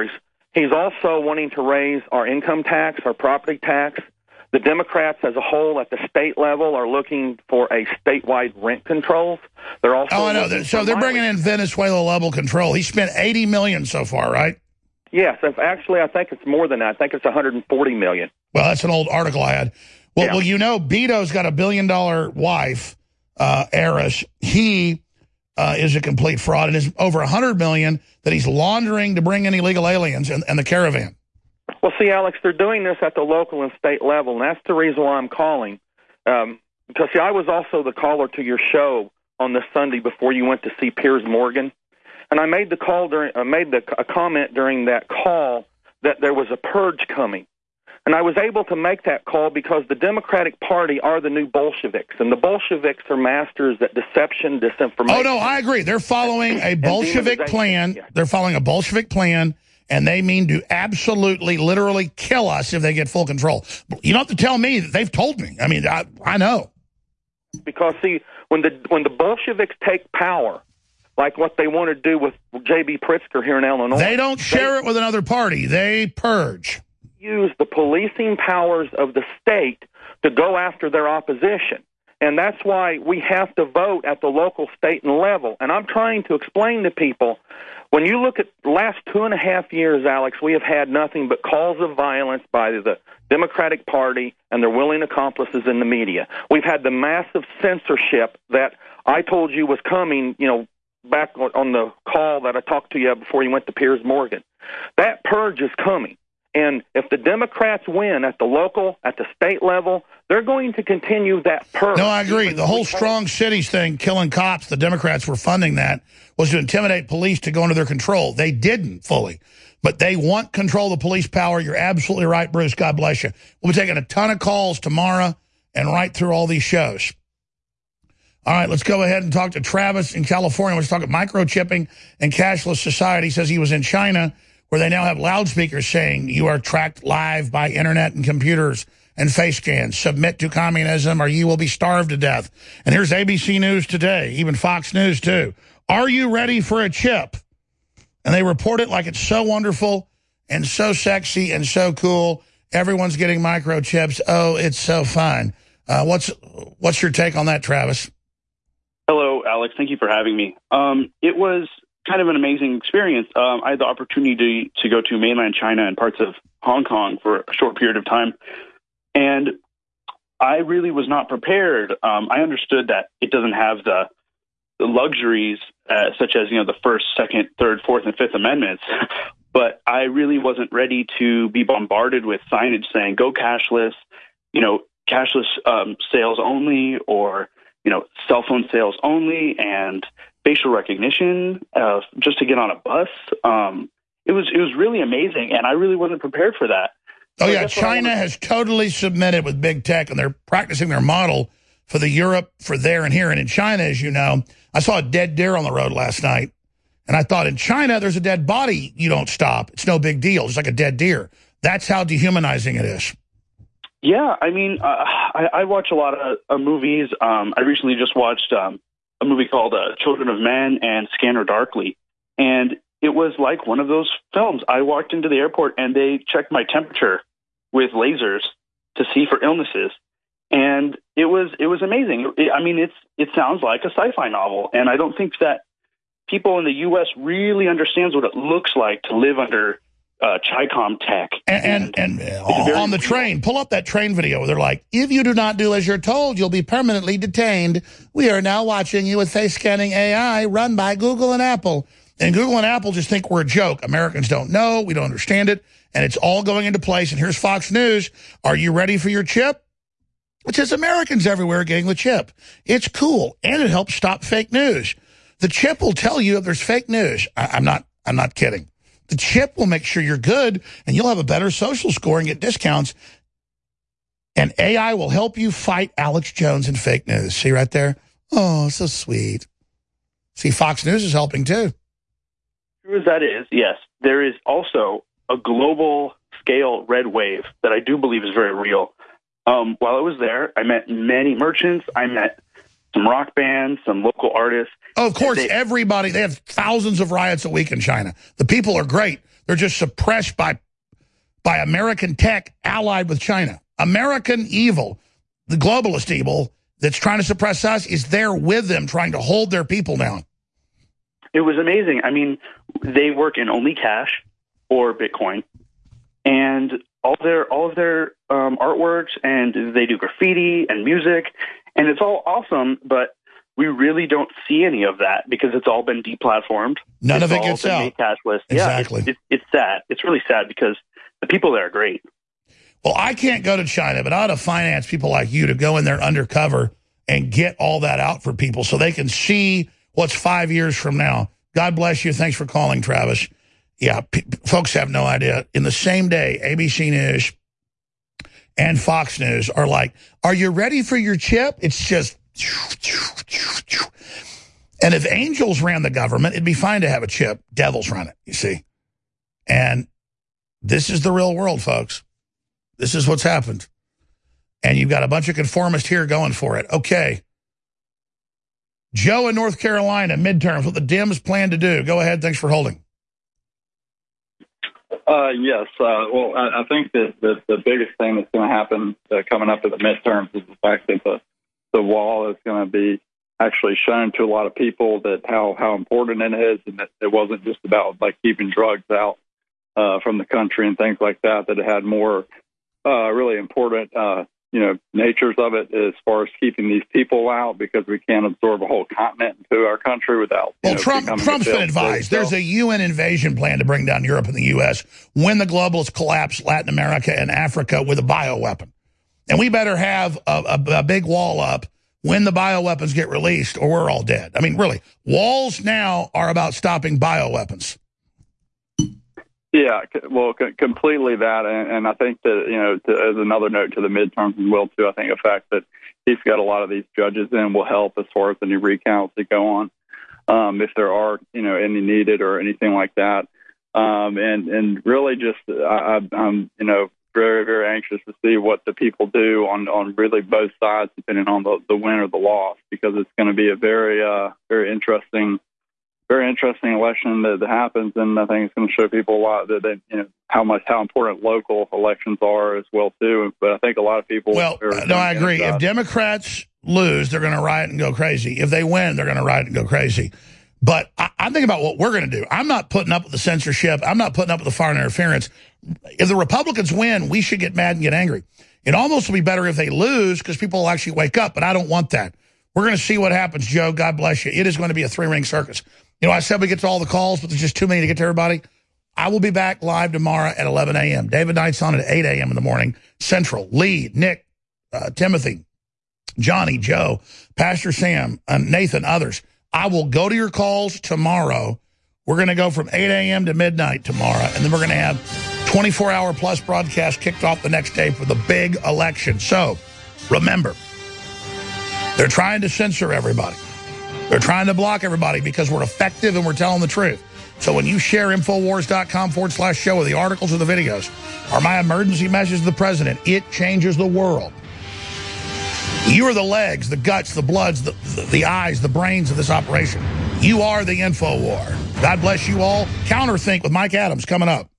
He's also wanting to raise our income tax, our property tax. The Democrats as a whole at the state level are looking for a statewide rent controls. They're also oh, I know. So they're bringing in Venezuela level control. He spent eighty million dollars so far, right? Yes. Actually, I think it's more than that. I think it's one hundred forty million dollars. Well, that's an old article I had. Well, yeah. well you know, Beto's got a billion-dollar wife, uh, heiress. He uh, is a complete fraud, and is over one hundred million dollars that he's laundering to bring in illegal aliens and, and the caravan. Well, see, Alex, they're doing this at the local and state level, and that's the reason why I'm calling. Um, because, see, I was also the caller to your show on this Sunday before you went to see Piers Morgan, and I made the call during, I made the, a comment during that call that there was a purge coming. And I was able to make that call because the Democratic Party are the new Bolsheviks, and the Bolsheviks are masters at deception, disinformation. Oh, no, I agree. They're following a Bolshevik plan. Yeah. They're following a Bolshevik plan, and they mean to absolutely, literally kill us if they get full control. You don't have to tell me. They've told me. I mean, I, I know. Because, see, when the when the Bolsheviks take power, like what they want to do with J B Pritzker here in Illinois. They don't share they, it with another party. They purge. Use the policing powers of the state to go after their opposition. And that's why we have to vote at the local, state, and level. And I'm trying to explain to people, when you look at the last two and a half years, Alex, we have had nothing but calls of violence by the Democratic Party and their willing accomplices in the media. We've had the massive censorship that I told you was coming, you know, back on the call that I talked to you before you went to Piers Morgan. That purge is coming. And if the Democrats win at the local, at the state level, they're going to continue that purge. No, I agree. The whole strong cities thing, killing cops, the Democrats were funding that, was to intimidate police to go under their control. They didn't fully. But they want control of the police power. You're absolutely right, Bruce. God bless you. We'll be taking a ton of calls tomorrow and right through all these shows. All right, let's go ahead and talk to Travis in California. Let's talk about microchipping and cashless society. He says he was in China, where they now have loudspeakers saying you are tracked live by internet and computers and face scans. Submit to communism or you will be starved to death. And here's A B C News today, even Fox News too. Are you ready for a chip? And they report it like it's so wonderful and so sexy and so cool. Everyone's getting microchips. Oh, it's so fun. Uh, what's what's your take on that, Travis? Hello, Alex. Thank you for having me. Um, it was kind of an amazing experience. Um, I had the opportunity to, to go to mainland China and parts of Hong Kong for a short period of time, and I really was not prepared. Um, I understood that it doesn't have the, the luxuries uh, such as, you know, the First, Second, Third, Fourth, and Fifth Amendments, but I really wasn't ready to be bombarded with signage saying go cashless, you know, cashless um, sales only, or, you know, cell phone sales only, and facial recognition uh, just to get on a bus. Um, it was it was really amazing, and I really wasn't prepared for that. Oh, so yeah, China has totally submitted with big tech, and they're practicing their model for the Europe, for there and here. And in China, as you know, I saw a dead deer on the road last night, and I thought in China, there's a dead body. You don't stop. It's no big deal. It's like a dead deer. That's how dehumanizing it is. Yeah, I mean, uh, I, I watch a lot of uh, movies. Um, I recently just watched um, a movie called uh, Children of Men and Scanner Darkly. And it was like one of those films. I walked into the airport and they checked my temperature with lasers to see for illnesses. And it was it was amazing. It, I mean, it's it sounds like a sci-fi novel. And I don't think that people in the U S really understands what it looks like to live under uh, Chicom tech. And, and, and uh, on the train, pull up that train video where they're like, if you do not do as you're told, you'll be permanently detained. We are now watching you with face scanning A I run by Google and Apple. And Google and Apple just think we're a joke. Americans don't know. We don't understand it. And it's all going into place. And here's Fox News. Are you ready for your chip? It says Americans everywhere getting the chip. It's cool. And it helps stop fake news. The chip will tell you if there's fake news. I, I'm not, I'm not kidding. The chip will make sure you're good, and you'll have a better social score and get discounts. And A I will help you fight Alex Jones and fake news. See right there? Oh, so sweet. See, Fox News is helping too. True as that is, yes, there is also a global scale red wave that I do believe is very real. Um, while I was there, I met many merchants. I met some rock bands, some local artists. Oh, of course, they, everybody. They have thousands of riots a week in China. The people are great. They're just suppressed by, by American tech allied with China. American evil, the globalist evil that's trying to suppress us, is there with them trying to hold their people down. It was amazing. I mean, they work in only cash or Bitcoin, and all their all of their um, artworks, and they do graffiti and music, and it's all awesome, but we really don't see any of that because it's all been deplatformed. None it's of it gets out. Made cashless. Exactly. Yeah, it's, it's, it's sad. It's really sad because the people there are great. Well, I can't go to China, but I ought to finance people like you to go in there undercover and get all that out for people so they can see what's five years from now. God bless you. Thanks for calling, Travis. Yeah, p folks have no idea. In the same day, A B C News and Fox News are like, are you ready for your chip? It's just... And if angels ran the government, it'd be fine to have a chip. Devils run it, you see. And this is the real world, folks. This is what's happened. And you've got a bunch of conformists here going for it. Okay. Joe in North Carolina, midterms, what the Dems plan to do. Go ahead. Thanks for holding. Uh, yes. Uh, well, I, I think that the, the biggest thing that's going to happen uh, coming up at the midterms is the fact that the, the wall is going to be actually shown to a lot of people that how, how important it is, and that it wasn't just about like keeping drugs out uh, from the country and things like that, that it had more uh, really important uh, you know, natures of it as far as keeping these people out, because we can't absorb a whole continent into our country without. Well, know, Trump, Trump's been advised. There's a U N invasion plan to bring down Europe and the U S when the globalists collapse Latin America and Africa with a bioweapon. And we better have a, a, a big wall up when the bioweapons get released, or we're all dead. I mean, really, walls now are about stopping bioweapons. Yeah, well, completely that, and, and I think that, you know, to, as another note to the midterms as well, too, I think the fact that he's got a lot of these judges in will help as far as any recounts that go on, um, if there are, you know, any needed or anything like that, um, and and really just I, I'm, you know, very, very anxious to see what the people do on, on really both sides, depending on the, the win or the loss, because it's going to be a very, uh, very interesting Very interesting election that, that happens, and I think it's going to show people a lot that they, you know, how much how important local elections are as well too. But I think a lot of people. Well, no, I agree. If Democrats lose, they're going to riot and go crazy. If they win, they're going to riot and go crazy. But I, I'm thinking about what we're going to do. I'm not putting up with the censorship. I'm not putting up with the foreign interference. If the Republicans win, we should get mad and get angry. It almost will be better if they lose, because people will actually wake up. But I don't want that. We're going to see what happens, Joe. God bless you. It is going to be a three-ring circus. You know, I said we get to all the calls, but there's just too many to get to everybody. I will be back live tomorrow at eleven a m David Knight's on at eight a m in the morning. Central, Lee, Nick, uh, Timothy, Johnny, Joe, Pastor Sam, uh, Nathan, others. I will go to your calls tomorrow. We're going to go from eight a m to midnight tomorrow, and then we're going to have twenty-four hour plus broadcast kicked off the next day for the big election. So, remember, they're trying to censor everybody. They're trying to block everybody because we're effective and we're telling the truth. So when you share Infowars.com forward slash show with the articles or the videos or my emergency message to the president, it changes the world. You are the legs, the guts, the bloods, the, the, the eyes, the brains of this operation. You are the Infowar. God bless you all. Counterthink with Mike Adams coming up.